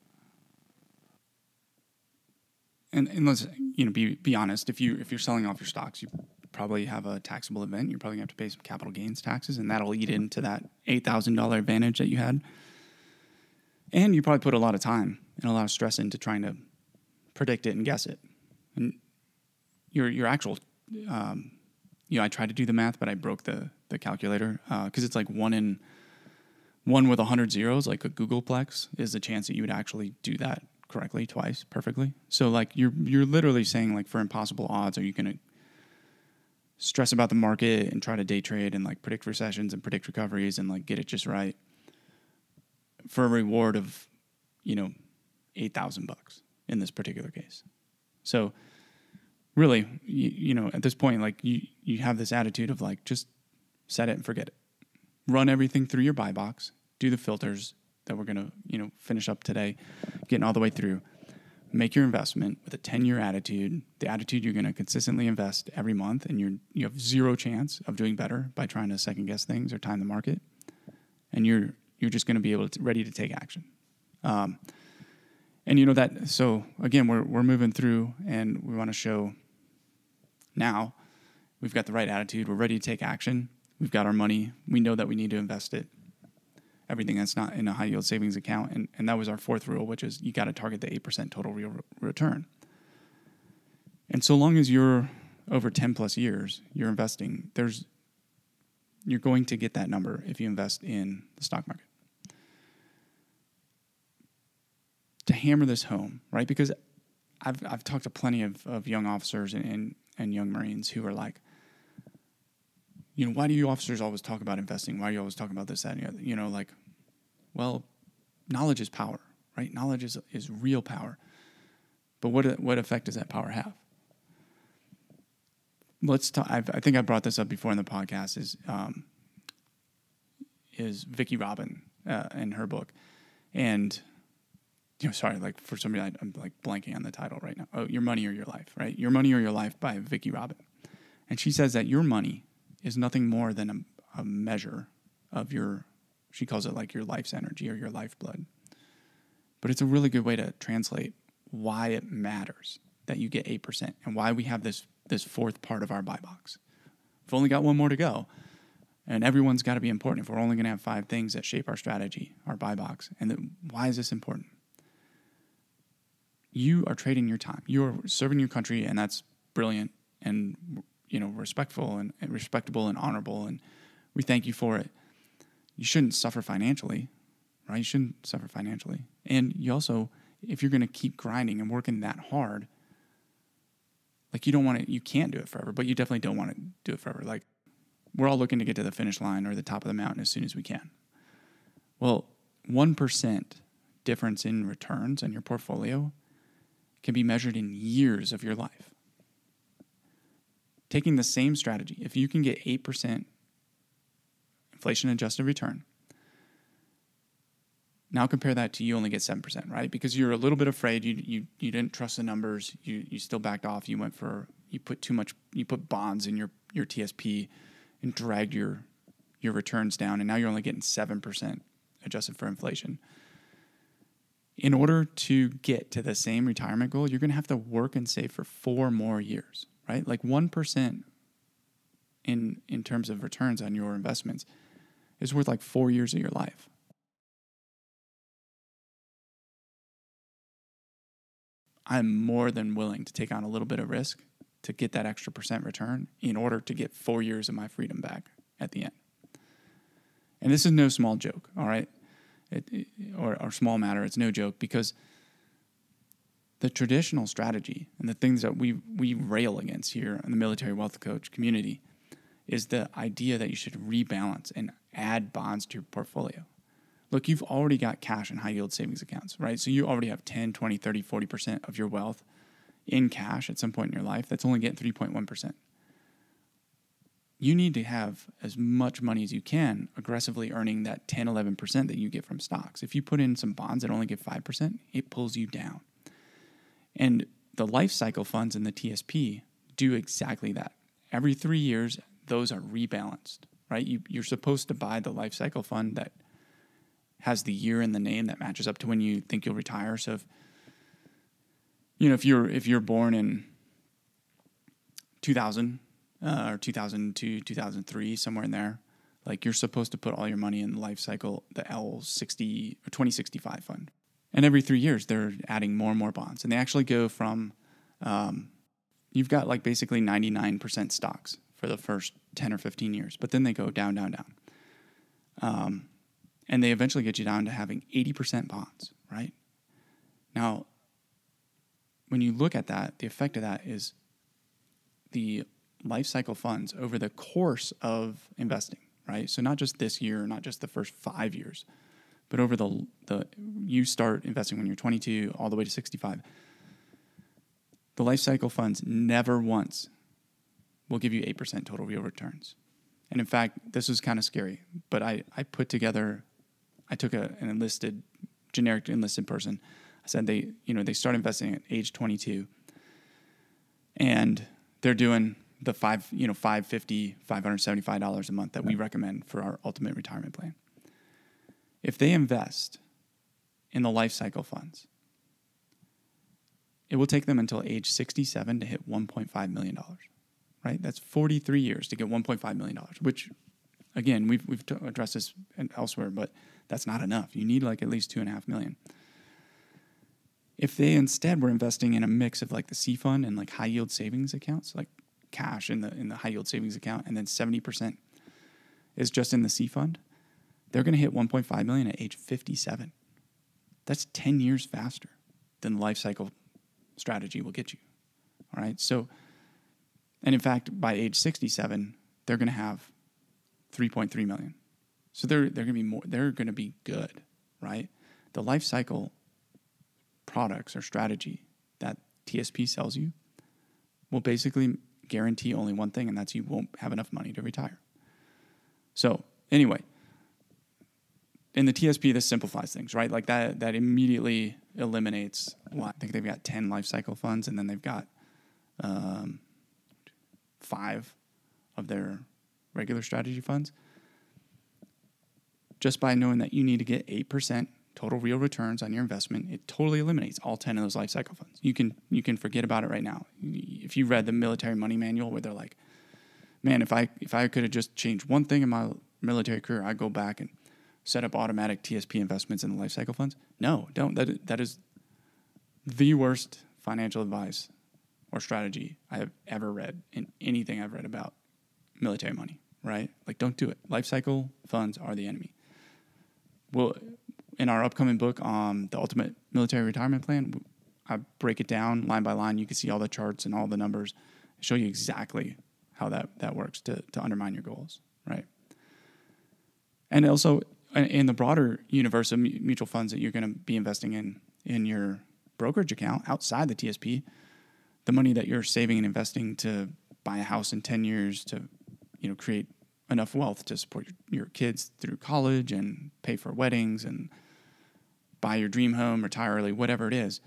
And, and let's, you know, be be honest, if you if you're selling off your stocks, you probably have a taxable event. You're probably gonna have to pay some capital gains taxes, and that'll eat into that eight thousand dollars advantage that you had. And you probably put a lot of time and a lot of stress into trying to predict it and guess it. And your your actual, um, you know, I tried to do the math, but I broke the the calculator because uh, it's like one in one with a hundred zeros, like a Googleplex, is the chance that you would actually do that correctly twice, perfectly. So like you're you're literally saying like for impossible odds, are you going to stress about the market and try to day trade and like predict recessions and predict recoveries and like get it just right for a reward of, you know, eight thousand bucks in this particular case. So really, you, you know, at this point, like you, you have this attitude of like, just set it and forget it. Run everything through your buy box, do the filters that we're going to, you know, finish up today, getting all the way through, make your investment with a ten year attitude, the attitude you're going to consistently invest every month. And you're, you have zero chance of doing better by trying to second guess things or time the market. And you're, you're just going to be able to ready to take action. Um, and you know that, so again, we're, we're moving through and we want to show now we've got the right attitude. We're ready to take action. We've got our money. We know that we need to invest it. Everything that's not in a high yield savings account. And, and that was our fourth rule, which is you got to target the eight percent total real re- return. And so long as you're over ten plus years, you're investing, there's, you're going to get that number if you invest in the stock market. To hammer this home, right? Because I've I've talked to plenty of, of young officers and, and, and young Marines who are like, you know, why do you officers always talk about investing? Why do you always talk about this, that, and the other? You know, like, well, knowledge is power, right? Knowledge is is real power. But what what effect does that power have? let's talk. I've, I think I brought this up before in the podcast. Is um, is Vicki Robin uh, in her book, and you know, sorry, like for some reason I'm like blanking on the title right now. Oh, Your Money or Your Life, right? Your Money or Your Life by Vicki Robin, and she says that your money is nothing more than a, a measure of your. She calls it like your life's energy or your lifeblood, but it's a really good way to translate why it matters that you get eight percent and why we have this this fourth part of our buy box. We've only got one more to go, and everyone's got to be important if we're only going to have five things that shape our strategy, our buy box. And then why is this important? You are trading your time. You are serving your country, and that's brilliant and, you know, respectful and, and respectable and honorable, and we thank you for it. You shouldn't suffer financially, right? You shouldn't suffer financially. And you also, if you're going to keep grinding and working that hard, like you don't want to, you can't do it forever, but you definitely don't want to do it forever. Like we're all looking to get to the finish line or the top of the mountain as soon as we can. Well, one percent difference in returns on your portfolio can be measured in years of your life. Taking the same strategy, if you can get eight percent inflation-adjusted return, now compare that to you only get seven percent, right? Because you're a little bit afraid. You you you didn't trust the numbers. You you still backed off. You went for you put too much. You put bonds in your your T S P and dragged your your returns down, and now you're only getting seven percent adjusted for inflation. In order to get to the same retirement goal, you're going to have to work and save for four more years, right? Like one percent in in terms of returns on your investments is worth like four years of your life. I'm more than willing to take on a little bit of risk to get that extra percent return in order to get four years of my freedom back at the end. And this is no small joke, all right? It, it, or, or small matter, it's no joke, because the traditional strategy and the things that we we rail against here in the Military Wealth Coach community is the idea that you should rebalance and add bonds to your portfolio. Look, you've already got cash and high yield savings accounts, right? So you already have ten, twenty, thirty, forty percent of your wealth in cash at some point in your life. That's only getting three point one percent. You need to have as much money as you can aggressively earning that ten, eleven percent that you get from stocks. If you put in some bonds that only get five percent, it pulls you down. And the life cycle funds in the T S P do exactly that. Every three years, those are rebalanced, right? You, you're supposed to buy the life cycle fund that has the year in the name that matches up to when you think you'll retire. So if, you know, if you're, if you're born in two thousand uh, or two thousand two, two thousand three, somewhere in there, like you're supposed to put all your money in the life cycle, the L sixty or twenty sixty-five fund. And every three years, they're adding more and more bonds. And they actually go from, um, you've got like basically ninety-nine percent stocks for the first ten or fifteen years, but then they go down, down, down. Um, and they eventually get you down to having eighty percent bonds, right? Now, when you look at that, the effect of that is the life cycle funds over the course of investing, right? So not just this year, not just the first five years, but over the, the you start investing when you're twenty-two all the way to sixty-five. The life cycle funds never once will give you eight percent total real returns. And in fact, this was kind of scary, but I, I put together, I took a, an enlisted, generic enlisted person. I said they, you know, they start investing at age twenty-two and they're doing the five, you know, five hundred fifty dollars, five hundred seventy-five dollars a month that we recommend for our ultimate retirement plan. If they invest in the life cycle funds, it will take them until age sixty-seven to hit one point five million dollars, right? That's forty-three years to get one point five million dollars, which, again, we've we've t- addressed this elsewhere, but that's not enough. You need like at least two and a half million. If they instead were investing in a mix of like the C fund and like high yield savings accounts, like cash in the in the high yield savings account, and then seventy percent is just in the C fund, they're going to hit one point five million at age fifty-seven. That's ten years faster than the life cycle strategy will get you. All right. So, and in fact, by age sixty-seven, they're going to have three point three million. So they're they're going to be more. They're going to be good, right? The life cycle products or strategy that T S P sells you will basically guarantee only one thing, and that's you won't have enough money to retire. So anyway, in the T S P, this simplifies things, right? Like that that immediately eliminates, well, I think they've got ten life cycle funds, and then they've got um, five of their regular strategy funds. Just by knowing that you need to get eight percent total real returns on your investment, it totally eliminates all ten of those life cycle funds. You can you can forget about it right now. If you read the military money manual where they're like, man, if I if I could have just changed one thing in my military career, I'd go back and set up automatic T S P investments in the life cycle funds. No, don't. That that is the worst financial advice or strategy I have ever read in anything I've read about military money, right? Like, don't do it. Life cycle funds are the enemy. Well, in our upcoming book on the Ultimate Military Retirement Plan, I break it down line by line. You can see all the charts and all the numbers, show you exactly how that, that works to, to undermine your goals, right? And also, in the broader universe of mutual funds that you're going to be investing in in your brokerage account outside the T S P, the money that you're saving and investing to buy a house in ten years, to, you know, create enough wealth to support your, your kids through college and pay for weddings and buy your dream home, retire early, whatever it is.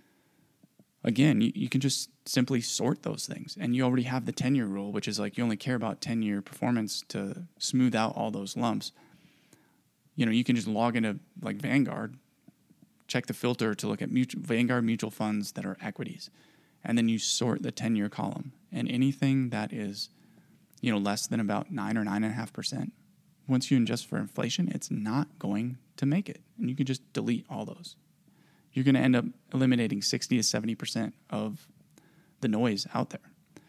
Again, you, you can just simply sort those things. And you already have the ten-year rule, which is like you only care about ten-year performance to smooth out all those lumps. You know, you can just log into like Vanguard, check the filter to look at mutual, Vanguard mutual funds that are equities. And then you sort the ten-year column. And anything that is, you know, less than about nine or nine and a half percent, once you adjust for inflation, it's not going to make it. And you can just delete all those. You're going to end up eliminating sixty to seventy percent of the noise out there.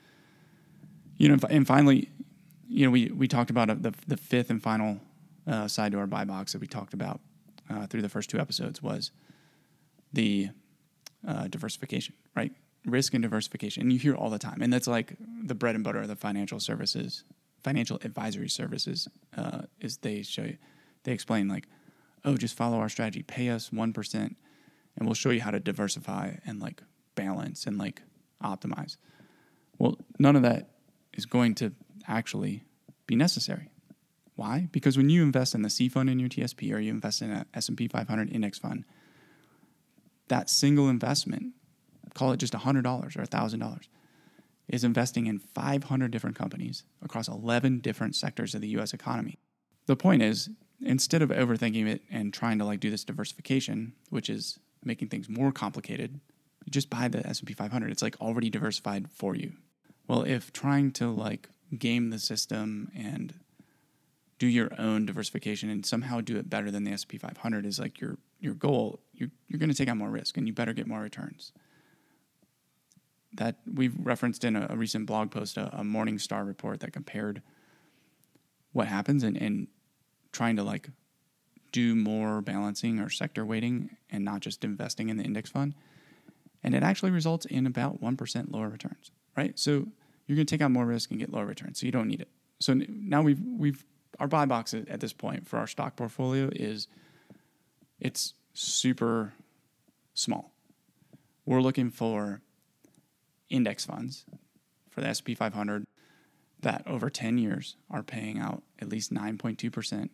You know, and finally, you know, we, we talked about the the fifth and final uh, side to our buy box that we talked about uh, through the first two episodes was the uh, diversification, right? Risk and diversification. And you hear all the time. And that's like the bread and butter of the financial services, financial advisory services, uh, is they show you, they explain like, oh, just follow our strategy, pay us one percent, and we'll show you how to diversify and like balance and like optimize. Well, none of that is going to actually be necessary. Why? Because when you invest in the C fund in your T S P or you invest in an S and P five hundred index fund, that single investment, call it just one hundred dollars or one thousand dollars, is investing in five hundred different companies across eleven different sectors of the U S economy. The point is, instead of overthinking it and trying to like do this diversification, which is making things more complicated, you just buy the S and P five hundred. It's like already diversified for you. Well, if trying to like game the system and do your own diversification and somehow do it better than the S and P five hundred is like your your goal, you're, you're going to take on more risk and you better get more returns. That we've referenced in a, a recent blog post, a, a Morningstar report that compared what happens in, in trying to like do more balancing or sector weighting and not just investing in the index fund. And it actually results in about one percent lower returns, right? So you're going to take on more risk and get lower returns. So you don't need it. So now we've, we've, our buy box at this point for our stock portfolio is it's super small. We're looking for index funds for the S and P five hundred that over ten years are paying out at least nine point two percent.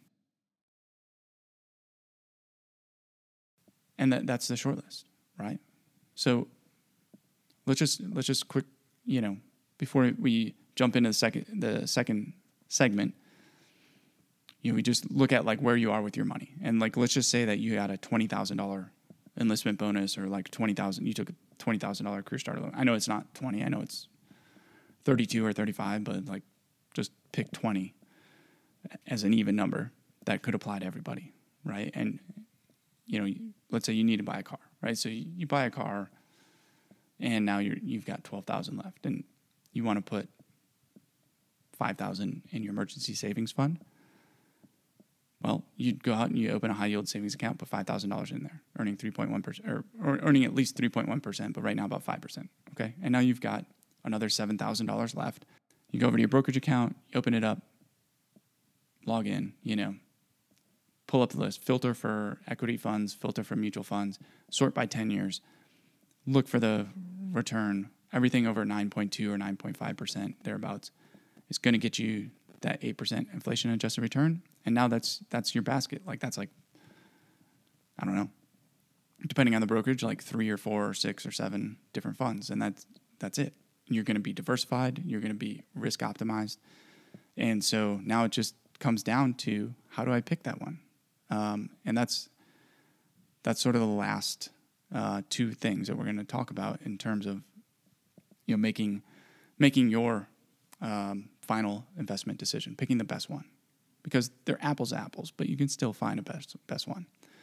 And that, that's the short list, right? So let's just let's just quick, you know, before we jump into the second the second segment, you know, we just look at like where you are with your money. And like let's just say that you got a twenty thousand dollars enlistment bonus or like twenty thousand dollars, you took a twenty thousand dollars career starter loan. I know it's not twenty, I know it's thirty-two or thirty-five, but like just pick twenty as an even number that could apply to everybody, right? And you know, let's say you need to buy a car, right? So you, you buy a car and now you're, you've got twelve thousand dollars left and you want to put five thousand dollars in your emergency savings fund. Well, you'd go out and you open a high yield savings account, put five thousand dollars in there, earning three point one percent or, or earning at least three point one percent, but right now about five percent. Okay. And now you've got another seven thousand dollars left. You go over to your brokerage account, you open it up, log in, you know, pull up the list, filter for equity funds, filter for mutual funds, sort by ten years, look for the return everything over nine point two or nine point five percent thereabouts is going to get you that eight percent inflation adjusted return. And now that's that's your basket. Like that's like, I don't know, depending on the brokerage, like three or four or six or seven different funds. And that's, that's it. You're going to be diversified. You're going to be risk optimized. And so now it just comes down to, how do I pick that one? Um, and that's, that's sort of the last uh, two things that we're going to talk about in terms of, you know, making, making your um, final investment decision, picking the best one, because they're apples to apples, but you can still find a best, best one.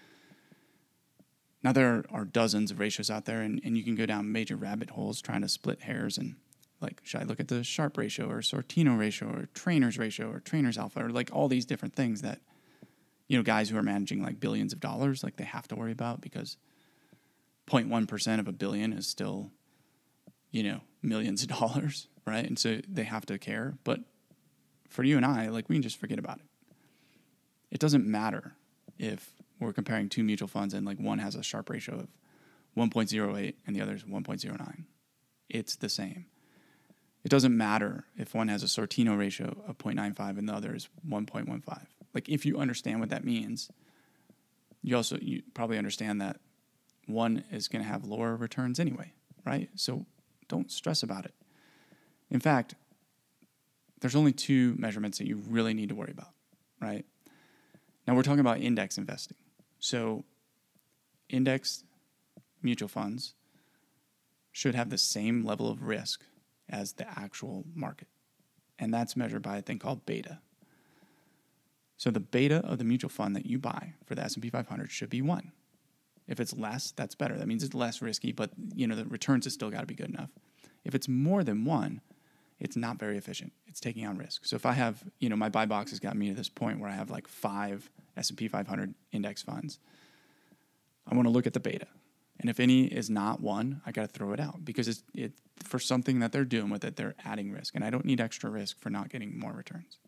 Now, there are dozens of ratios out there, and, and you can go down major rabbit holes trying to split hairs and, like, should I look at the Sharpe ratio or Sortino ratio or Trainer's ratio or Trainer's alpha or, like, all these different things that, you know, guys who are managing, like, billions of dollars, like, they have to worry about, because zero point one percent of a billion is still, you know, millions of dollars, right? And so they have to care. But for you and I, like, we can just forget about it. It doesn't matter if we're comparing two mutual funds and, like, one has a Sharpe ratio of one point zero eight and the other is one point zero nine. It's the same. It doesn't matter if one has a Sortino ratio of zero point nine five and the other is one point one five. Like, if you understand what that means, you also you probably understand that one is going to have lower returns anyway, right? So don't stress about it. In fact, there's only two measurements that you really need to worry about, right? Now, we're talking about index investing. So index mutual funds should have the same level of risk as the actual market. And that's measured by a thing called beta. So the beta of the mutual fund that you buy for the S and P five hundred should be one. If it's less, that's better. That means it's less risky, but, you know, the returns have still got to be good enough. If it's more than one, it's not very efficient. It's taking on risk. So if I have, you know, my buy box has got me to this point where I have like five S and P five hundred index funds, I want to look at the beta. And if any is not one, I got to throw it out, because it's it for something that they're doing with it, they're adding risk. And I don't need extra risk for not getting more returns.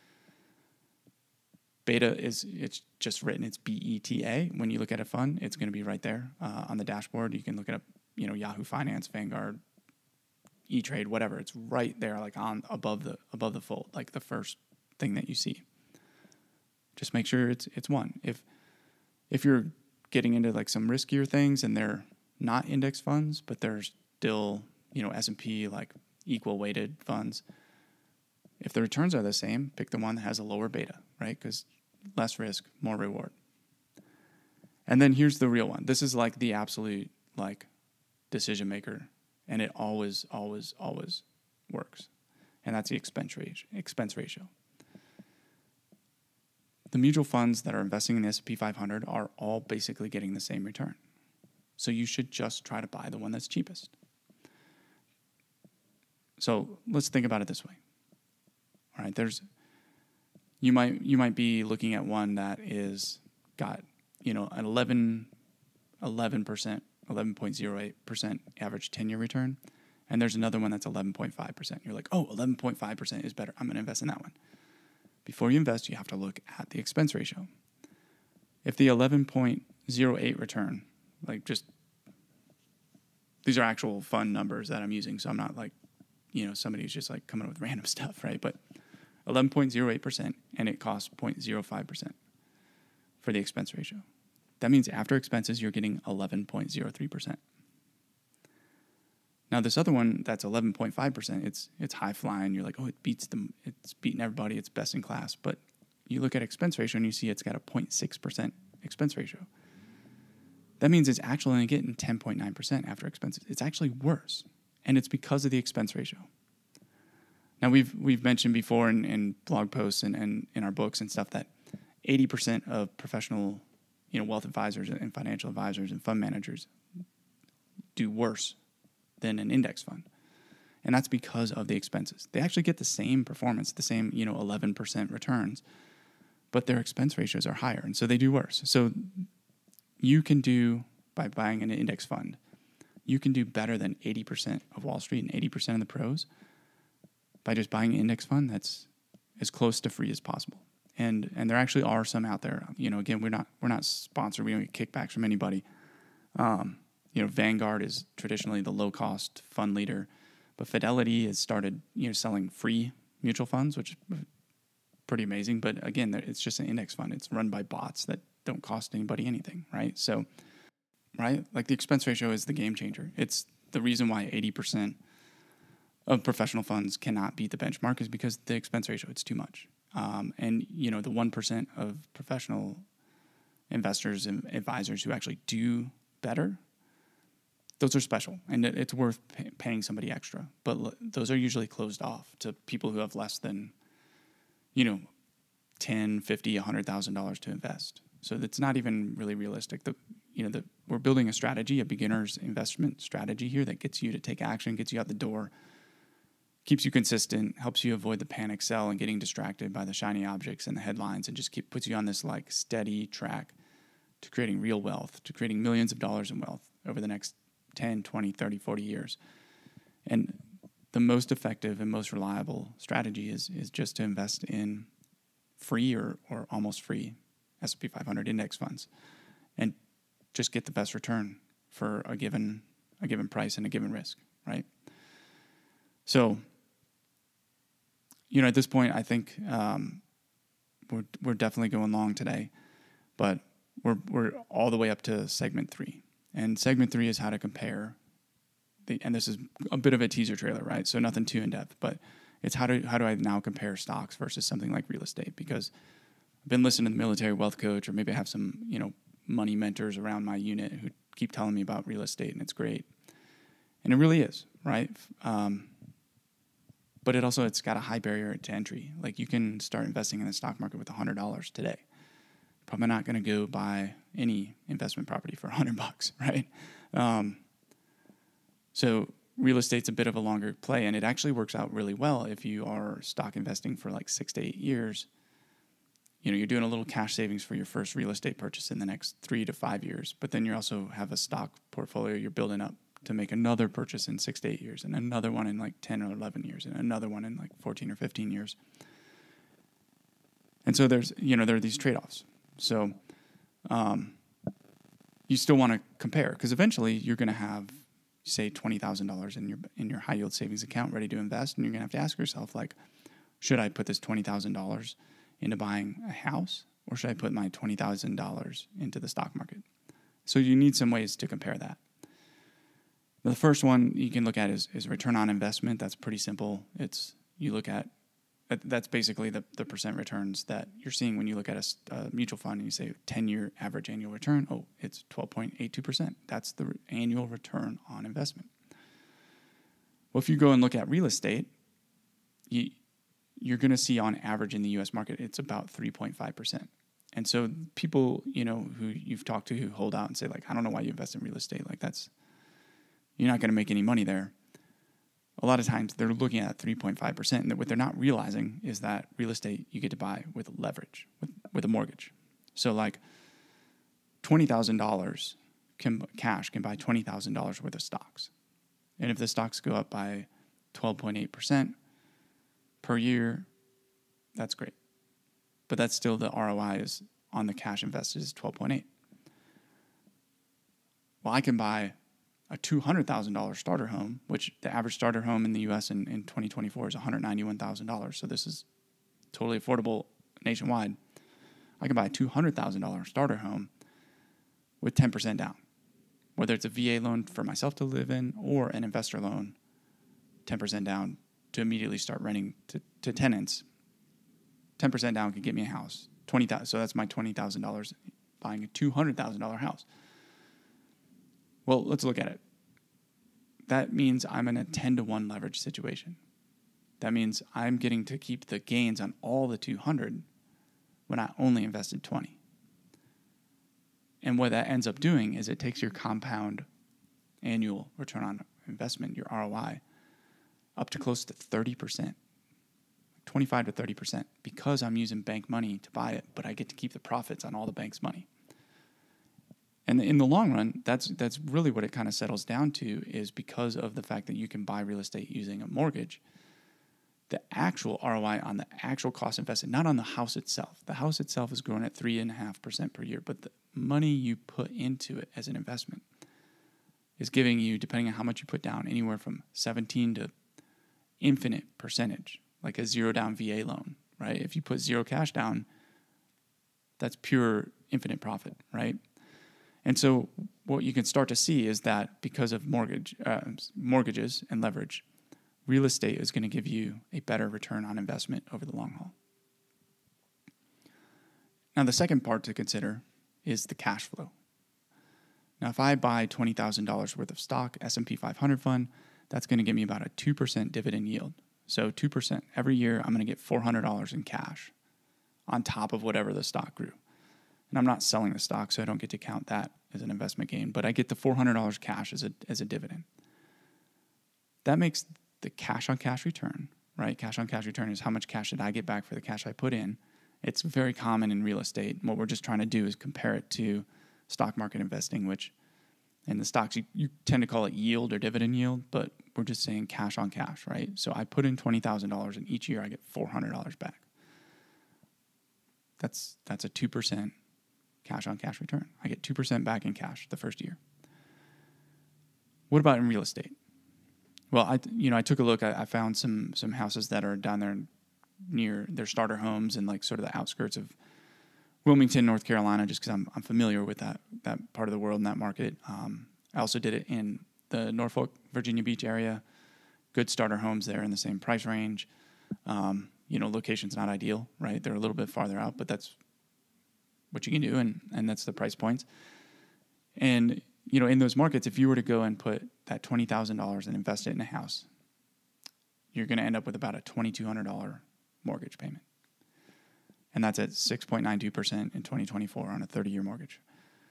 Beta is, it's just written, it's B E T A. When you look at a fund, it's going to be right there uh, on the dashboard. You can look it up, you know, Yahoo Finance, Vanguard, E-Trade, whatever. It's right there, like on above the above the fold, like the first thing that you see. Just make sure it's it's one. If if you're getting into like some riskier things and they're not index funds, but they're still, you know, S and P like equal weighted funds, if the returns are the same, pick the one that has a lower beta, right? Because less risk, more reward. And then here's the real one. This is like the absolute like decision maker, and it always, always, always works. And that's the expense ratio. Expense ratio. The mutual funds that are investing in the S and P five hundred are all basically getting the same return. So you should just try to buy the one that's cheapest. So let's think about it this way. All right, there's you might you might be looking at one that is got, you know, an eleven percent, eleven point zero eight percent average ten-year return, and there's another one that's eleven point five percent. You're like, oh, eleven point five percent is better. I'm going to invest in that one. Before you invest, you have to look at the expense ratio. If the eleven point zero eight return, like just, these are actual fund numbers that I'm using, so I'm not like, you know, somebody who's just like coming up with random stuff, right? But eleven point zero eight percent, and it costs zero point zero five percent for the expense ratio. That means after expenses, you're getting eleven point zero three percent. Now, this other one that's eleven point five percent, it's it's high flying. You're like, oh, it beats them. It's beating everybody. It's best in class. But you look at expense ratio and you see it's got a zero point six percent expense ratio. That means it's actually only getting ten point nine percent after expenses. It's actually worse. And it's because of the expense ratio. Now, we've we've mentioned before in, in blog posts and, and in our books and stuff that eighty percent of professional, you know, wealth advisors and financial advisors and fund managers do worse than an index fund. And that's because of the expenses. They actually get the same performance, the same, you know, eleven percent returns, but their expense ratios are higher, and so they do worse. So you can do, by buying an index fund, you can do better than eighty percent of Wall Street and eighty percent of the pros by just buying an index fund that's as close to free as possible. And and there actually are some out there. You know, again, we're not we're not sponsored. We don't get kickbacks from anybody. Um, you know, Vanguard is traditionally the low cost fund leader, but Fidelity has started, you know, selling free mutual funds, which is pretty amazing. But again, it's just an index fund. It's run by bots that don't cost anybody anything, right? So, right, like the expense ratio is the game changer. It's the reason why eighty percent of professional funds cannot beat the benchmark is because the expense ratio, it's too much. Um, and, you know, the one percent of professional investors and advisors who actually do better, those are special, and it, it's worth pay, paying somebody extra. But l- those are usually closed off to people who have less than, you know, ten, fifty, one hundred thousand dollars to invest. So that's not even really realistic. The, you know, the, we're building a strategy, a beginner's investment strategy here that gets you to take action, gets you out the door, keeps you consistent, helps you avoid the panic sell and getting distracted by the shiny objects and the headlines, and just keep puts you on this like steady track to creating real wealth, to creating millions of dollars in wealth over the next ten, twenty, thirty, forty years. And the most effective and most reliable strategy is is just to invest in free or, or almost free S and P five hundred index funds and just get the best return for a given a given price and a given risk, right? So, you know, at this point, I think um, we're we're definitely going long today, but we're we're all the way up to segment three, and segment three is how to compare. The, and this is a bit of a teaser trailer, right? So nothing too in depth, but it's how do how do I now compare stocks versus something like real estate? Because I've been listening to the Military Wealth Coach, or maybe I have some you know money mentors around my unit who keep telling me about real estate, and it's great, and it really is, right? Um, But it also, it's got a high barrier to entry. Like you can start investing in the stock market with one hundred dollars today. Probably not going to go buy any investment property for one hundred bucks, right? Um, so real estate's a bit of a longer play, and it actually works out really well if you are stock investing for like six to eight years. You know, you're doing a little cash savings for your first real estate purchase in the next three to five years, but then you also have a stock portfolio you're building up to make another purchase in six to eight years, and another one in like ten or eleven years, and another one in like fourteen or fifteen years. And so there's, you know, there are these trade-offs. So um, you still want to compare, because eventually you're going to have, say, twenty thousand dollars in your in your high yield savings account ready to invest, and you're going to have to ask yourself, like, should I put this twenty thousand dollars into buying a house, or should I put my twenty thousand dollars into the stock market? So you need some ways to compare that. The first one you can look at is, is return on investment. That's pretty simple. It's you look at that's basically the, the percent returns that you're seeing when you look at a, a mutual fund and you say ten-year average annual return. Oh, it's twelve point eight two percent. That's the annual return on investment. Well, if you go and look at real estate, you, you're going to see on average in the U S market, it's about three point five percent. And so people, you know, who you've talked to who hold out and say, like, I don't know why you invest in real estate. Like, that's, you're not going to make any money there. A lot of times they're looking at three point five percent, and what they're not realizing is that real estate you get to buy with leverage, with, with a mortgage. So like twenty thousand dollars can, cash can buy twenty thousand dollars worth of stocks. And if the stocks go up by twelve point eight percent per year, that's great. But that's still the R O I is on the cash invested is twelve point eight. Well, I can buy a two hundred thousand dollars starter home, which the average starter home in the U S in, in twenty twenty-four is one hundred ninety-one thousand dollars. So this is totally affordable nationwide. I can buy a two hundred thousand dollars starter home with ten percent down, whether it's a V A loan for myself to live in or an investor loan, ten percent down to immediately start renting to, to tenants. ten percent down can get me a house. twenty thousand dollars, so that's my twenty thousand dollars buying a two hundred thousand dollars house. Well, let's look at it. That means I'm in a ten to one leverage situation. That means I'm getting to keep the gains on all the two hundred when I only invested twenty. And what that ends up doing is it takes your compound annual return on investment, your R O I, up to close to thirty percent, twenty-five to thirty percent, because I'm using bank money to buy it, but I get to keep the profits on all the bank's money. And in the long run, that's that's really what it kind of settles down to, is because of the fact that you can buy real estate using a mortgage, the actual R O I on the actual cost invested, not on the house itself. The house itself is growing at three point five percent per year, but the money you put into it as an investment, is giving you, depending on how much you put down, anywhere from seventeen to infinite percentage, like a zero down V A loan, right? If you put zero cash down, that's pure infinite profit, right? And so what you can start to see is that because of mortgage uh, mortgages and leverage, real estate is going to give you a better return on investment over the long haul. Now, the second part to consider is the cash flow. Now, if I buy twenty thousand dollars worth of stock, S and P five hundred fund, that's going to give me about a two percent dividend yield. So two percent every year, I'm going to get four hundred dollars in cash on top of whatever the stock grew. And I'm not selling the stock, so I don't get to count that as an investment gain, but I get the four hundred dollars cash as a as a dividend. That makes the cash on cash return, right? Cash on cash return is how much cash did I get back for the cash I put in. It's very common in real estate. What we're just trying to do is compare it to stock market investing, which in the stocks, you, you tend to call it yield or dividend yield, but we're just saying cash on cash, right? So I put in twenty thousand dollars and each year I get four hundred dollars back. That's that's a two percent cash on cash return. I get two percent back in cash the first year. What about in real estate? Well, I you know I took a look. I, I found some some houses that are down there near their starter homes and like sort of the outskirts of Wilmington, North Carolina, just because I'm I'm familiar with that that part of the world and that market. Um, I also did it in the Norfolk, Virginia Beach area. Good starter homes there in the same price range. Um, you know, location's not ideal, right? They're a little bit farther out, but that's what you can do, and, and that's the price points. And, you know, in those markets, if you were to go and put that twenty thousand dollars and invest it in a house, you're going to end up with about a two thousand two hundred dollars mortgage payment. And that's at six point nine two percent in twenty twenty-four on a thirty-year mortgage.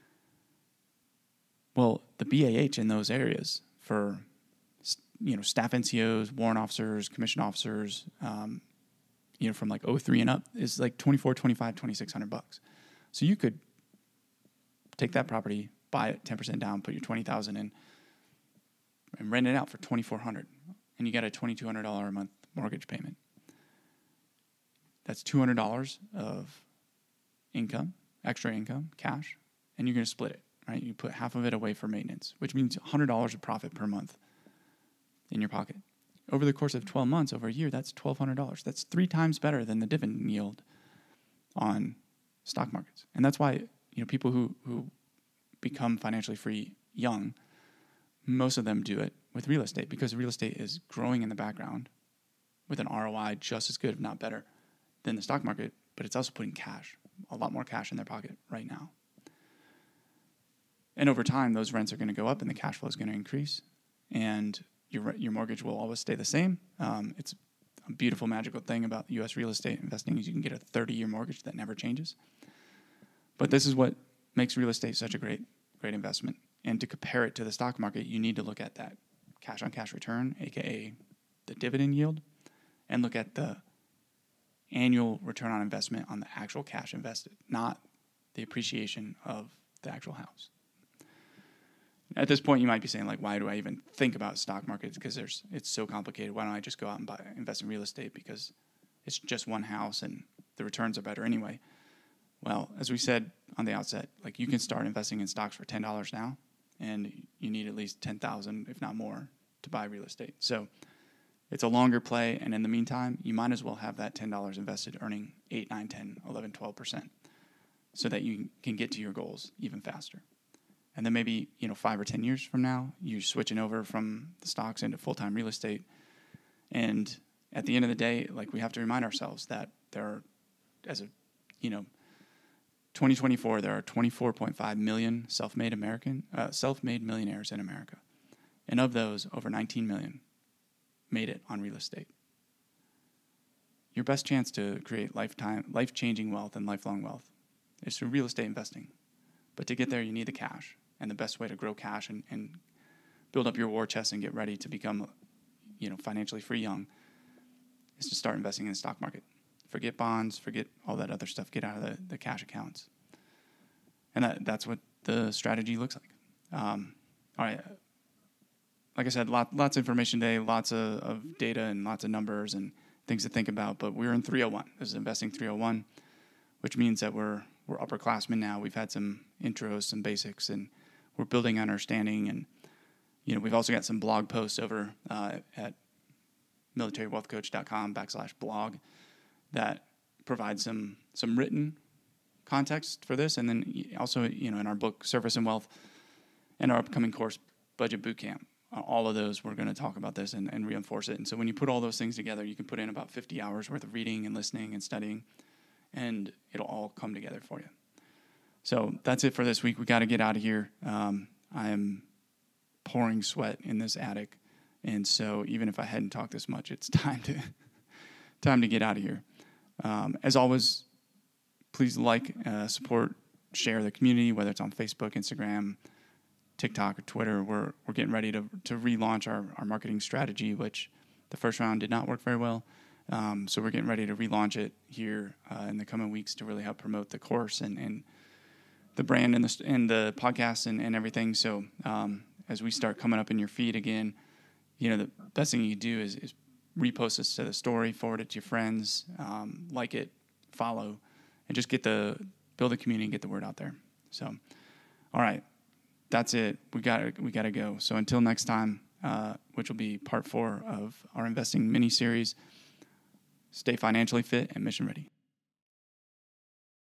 Well, the B A H in those areas for, you know, staff N C Os, warrant officers, commission officers, um, you know, from like oh three and up is like twenty-four, twenty-five, twenty-six hundred bucks. So you could take that property, buy it ten percent down, put your twenty thousand in, and rent it out for twenty-four hundred, and you got a twenty-two hundred dollars a month mortgage payment. That's two hundred dollars of income, extra income, cash, and you're going to split it, right? You put half of it away for maintenance, which means one hundred dollars of profit per month in your pocket. Over the course of twelve months, over a year, that's twelve hundred dollars. That's three times better than the dividend yield on stock markets. And that's why, you know, people who, who become financially free young, most of them do it with real estate because real estate is growing in the background with an R O I just as good, if not better, than the stock market, but it's also putting cash, a lot more cash in their pocket right now. And over time, those rents are going to go up and the cash flow is going to increase, and your your mortgage will always stay the same. Um, it's a beautiful, magical thing about U S real estate investing is you can get a thirty-year mortgage that never changes. But this is what makes real estate such a great, great investment. And to compare it to the stock market, you need to look at that cash-on-cash return, a k a the dividend yield, and look at the annual return on investment on the actual cash invested, not the appreciation of the actual house. At this point, you might be saying, like, why do I even think about stock markets? Because there's it's so complicated. Why don't I just go out and buy invest in real estate because it's just one house and the returns are better anyway? Well, as we said on the outset, like you can start investing in stocks for ten dollars now, and you need at least ten thousand dollars, if not more, to buy real estate. So it's a longer play, and in the meantime, you might as well have that ten dollars invested earning eight, nine, ten, eleven, twelve percent so that you can get to your goals even faster. And then maybe, you know, five or ten years from now, you're switching over from the stocks into full-time real estate. And at the end of the day, like we have to remind ourselves that there are, as a, you know, twenty twenty-four, there are twenty-four point five million self-made American, uh, self-made millionaires in America. And of those, over nineteen million made it on real estate. Your best chance to create lifetime, life-changing wealth and lifelong wealth is through real estate investing. But to get there, you need the cash. And the best way to grow cash and, and build up your war chest and get ready to become, you know, financially free young is to start investing in the stock market. Forget bonds, forget all that other stuff. Get out of the, the cash accounts. And that, that's what the strategy looks like. Um, all right. Like I said, lot, lots of information today, lots of, of data and lots of numbers and things to think about. But we're in three oh one. This is Investing three oh one, which means that we're we're upperclassmen now. We've had some intros, some basics, and we're building understanding. And you know, we've also got some blog posts over uh, at militarywealthcoach.com backslash blog that provide some some written context for this. And then also, you know, in our book, Surface and Wealth, and our upcoming course, Budget Bootcamp, all of those, we're going to talk about this and, and reinforce it. And so when you put all those things together, you can put in about fifty hours worth of reading and listening and studying, and it'll all come together for you. So that's it for this week. We got to get out of here. Um, I am pouring sweat in this attic. And so even if I hadn't talked this much, it's time to time to get out of here. Um, as always, please like, uh, support, share the community, whether it's on Facebook, Instagram, TikTok, or Twitter. We're we're getting ready to to relaunch our, our marketing strategy, which the first round did not work very well. Um, so we're getting ready to relaunch it here uh, in the coming weeks to really help promote the course and, and the brand and the and the podcast and, and everything. So um, as we start coming up in your feed again, you know, the best thing you can do is, is repost this to the story, forward it to your friends, um, like it, follow, and just get the build a community and get the word out there. So, all right, that's it. We got we got to go. So until next time, uh, which will be part four of our investing mini series. Stay financially fit and mission ready.